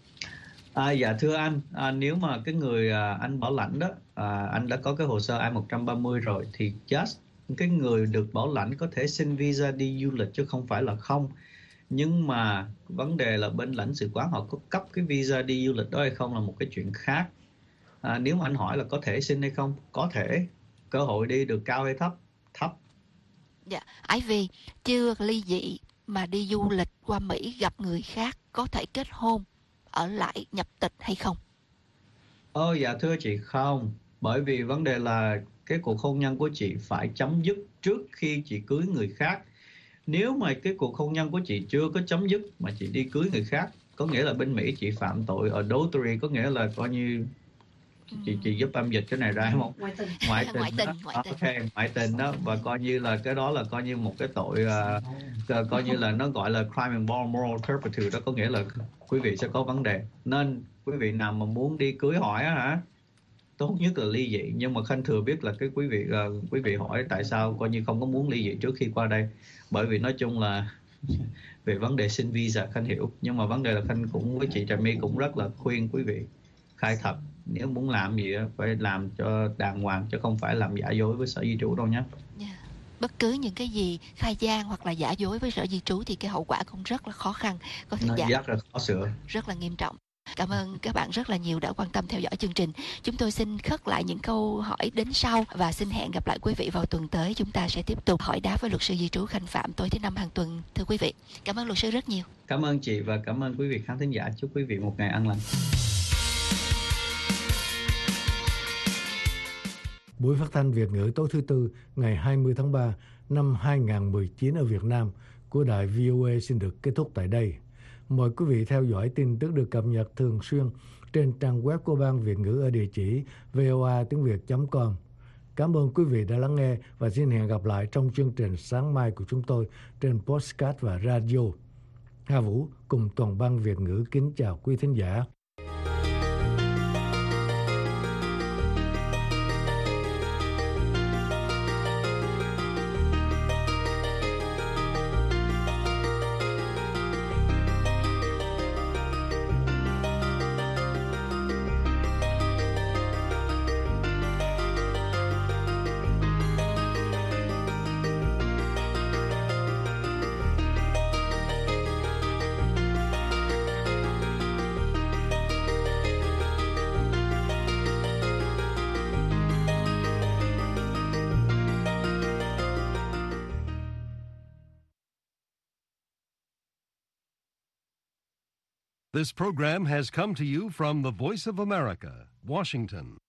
Dạ thưa anh, nếu mà cái người anh bảo lãnh đó, anh đã có cái hồ sơ I-130 rồi thì just cái người được bảo lãnh có thể xin visa đi du lịch chứ không phải là không. Nhưng mà vấn đề là bên lãnh sự quán họ có cấp cái visa đi du lịch đó hay không là một cái chuyện khác. Nếu mà anh hỏi là có thể xin hay không, có thể. Cơ hội đi được cao hay thấp? Thấp. Dạ, Ivy, chưa ly dị mà đi du lịch qua Mỹ gặp người khác có thể kết hôn, ở lại nhập tịch hay không? Dạ thưa chị, không. Bởi vì vấn đề là cái cuộc hôn nhân của chị phải chấm dứt trước khi chị cưới người khác. Nếu mà cái cuộc hôn nhân của chị chưa có chấm dứt mà chị đi cưới người khác, có nghĩa là bên Mỹ chị phạm tội adultery, có nghĩa là coi như chị giúp em dịch cái này ra không? Ngoại tình đó, và coi như là cái đó là coi như một cái tội, coi như là nó gọi là crime involving moral turpitude đó, có nghĩa là quý vị sẽ có vấn đề. Nên quý vị nào mà muốn đi cưới hỏi á tốt nhất là ly dị. Nhưng mà Khanh thừa biết là cái quý vị hỏi tại sao coi như không có muốn ly dị trước khi qua đây, bởi vì nói chung là về vấn đề xin visa Khanh hiểu, nhưng mà vấn đề là Khanh cũng với chị Trà My cũng rất là khuyên quý vị khai thật, nếu muốn làm gì phải làm cho đàng hoàng chứ không phải làm giả dối với sở di trú đâu nhé. Bất cứ những cái gì khai gian hoặc là giả dối với sở di trú thì cái hậu quả cũng rất là khó khăn, có thể rất là khó sửa, rất là nghiêm trọng. Cảm ơn các bạn rất là nhiều đã quan tâm theo dõi chương trình. Chúng tôi xin khất lại những câu hỏi đến sau và xin hẹn gặp lại quý vị vào tuần tới. Chúng ta sẽ tiếp tục hỏi đáp với luật sư di trú Khanh Phạm tối thứ Năm hàng tuần, thưa quý vị. Cảm ơn luật sư rất nhiều. Cảm ơn chị và cảm ơn quý vị khán thính giả. Chúc quý vị một ngày an lành. Buổi phát thanh Việt ngữ tối thứ Tư ngày 20 tháng 3 năm 2019 ở Việt Nam của đài VOA xin được kết thúc tại đây. Mời quý vị theo dõi tin tức được cập nhật thường xuyên trên trang web của Ban Việt ngữ ở địa chỉ voatiengviet.com. Cảm ơn quý vị đã lắng nghe và xin hẹn gặp lại trong chương trình sáng mai của chúng tôi trên podcast và radio. Hà Vũ cùng toàn Ban Việt ngữ kính chào quý thính giả. This program has come to you from the Voice of America, Washington.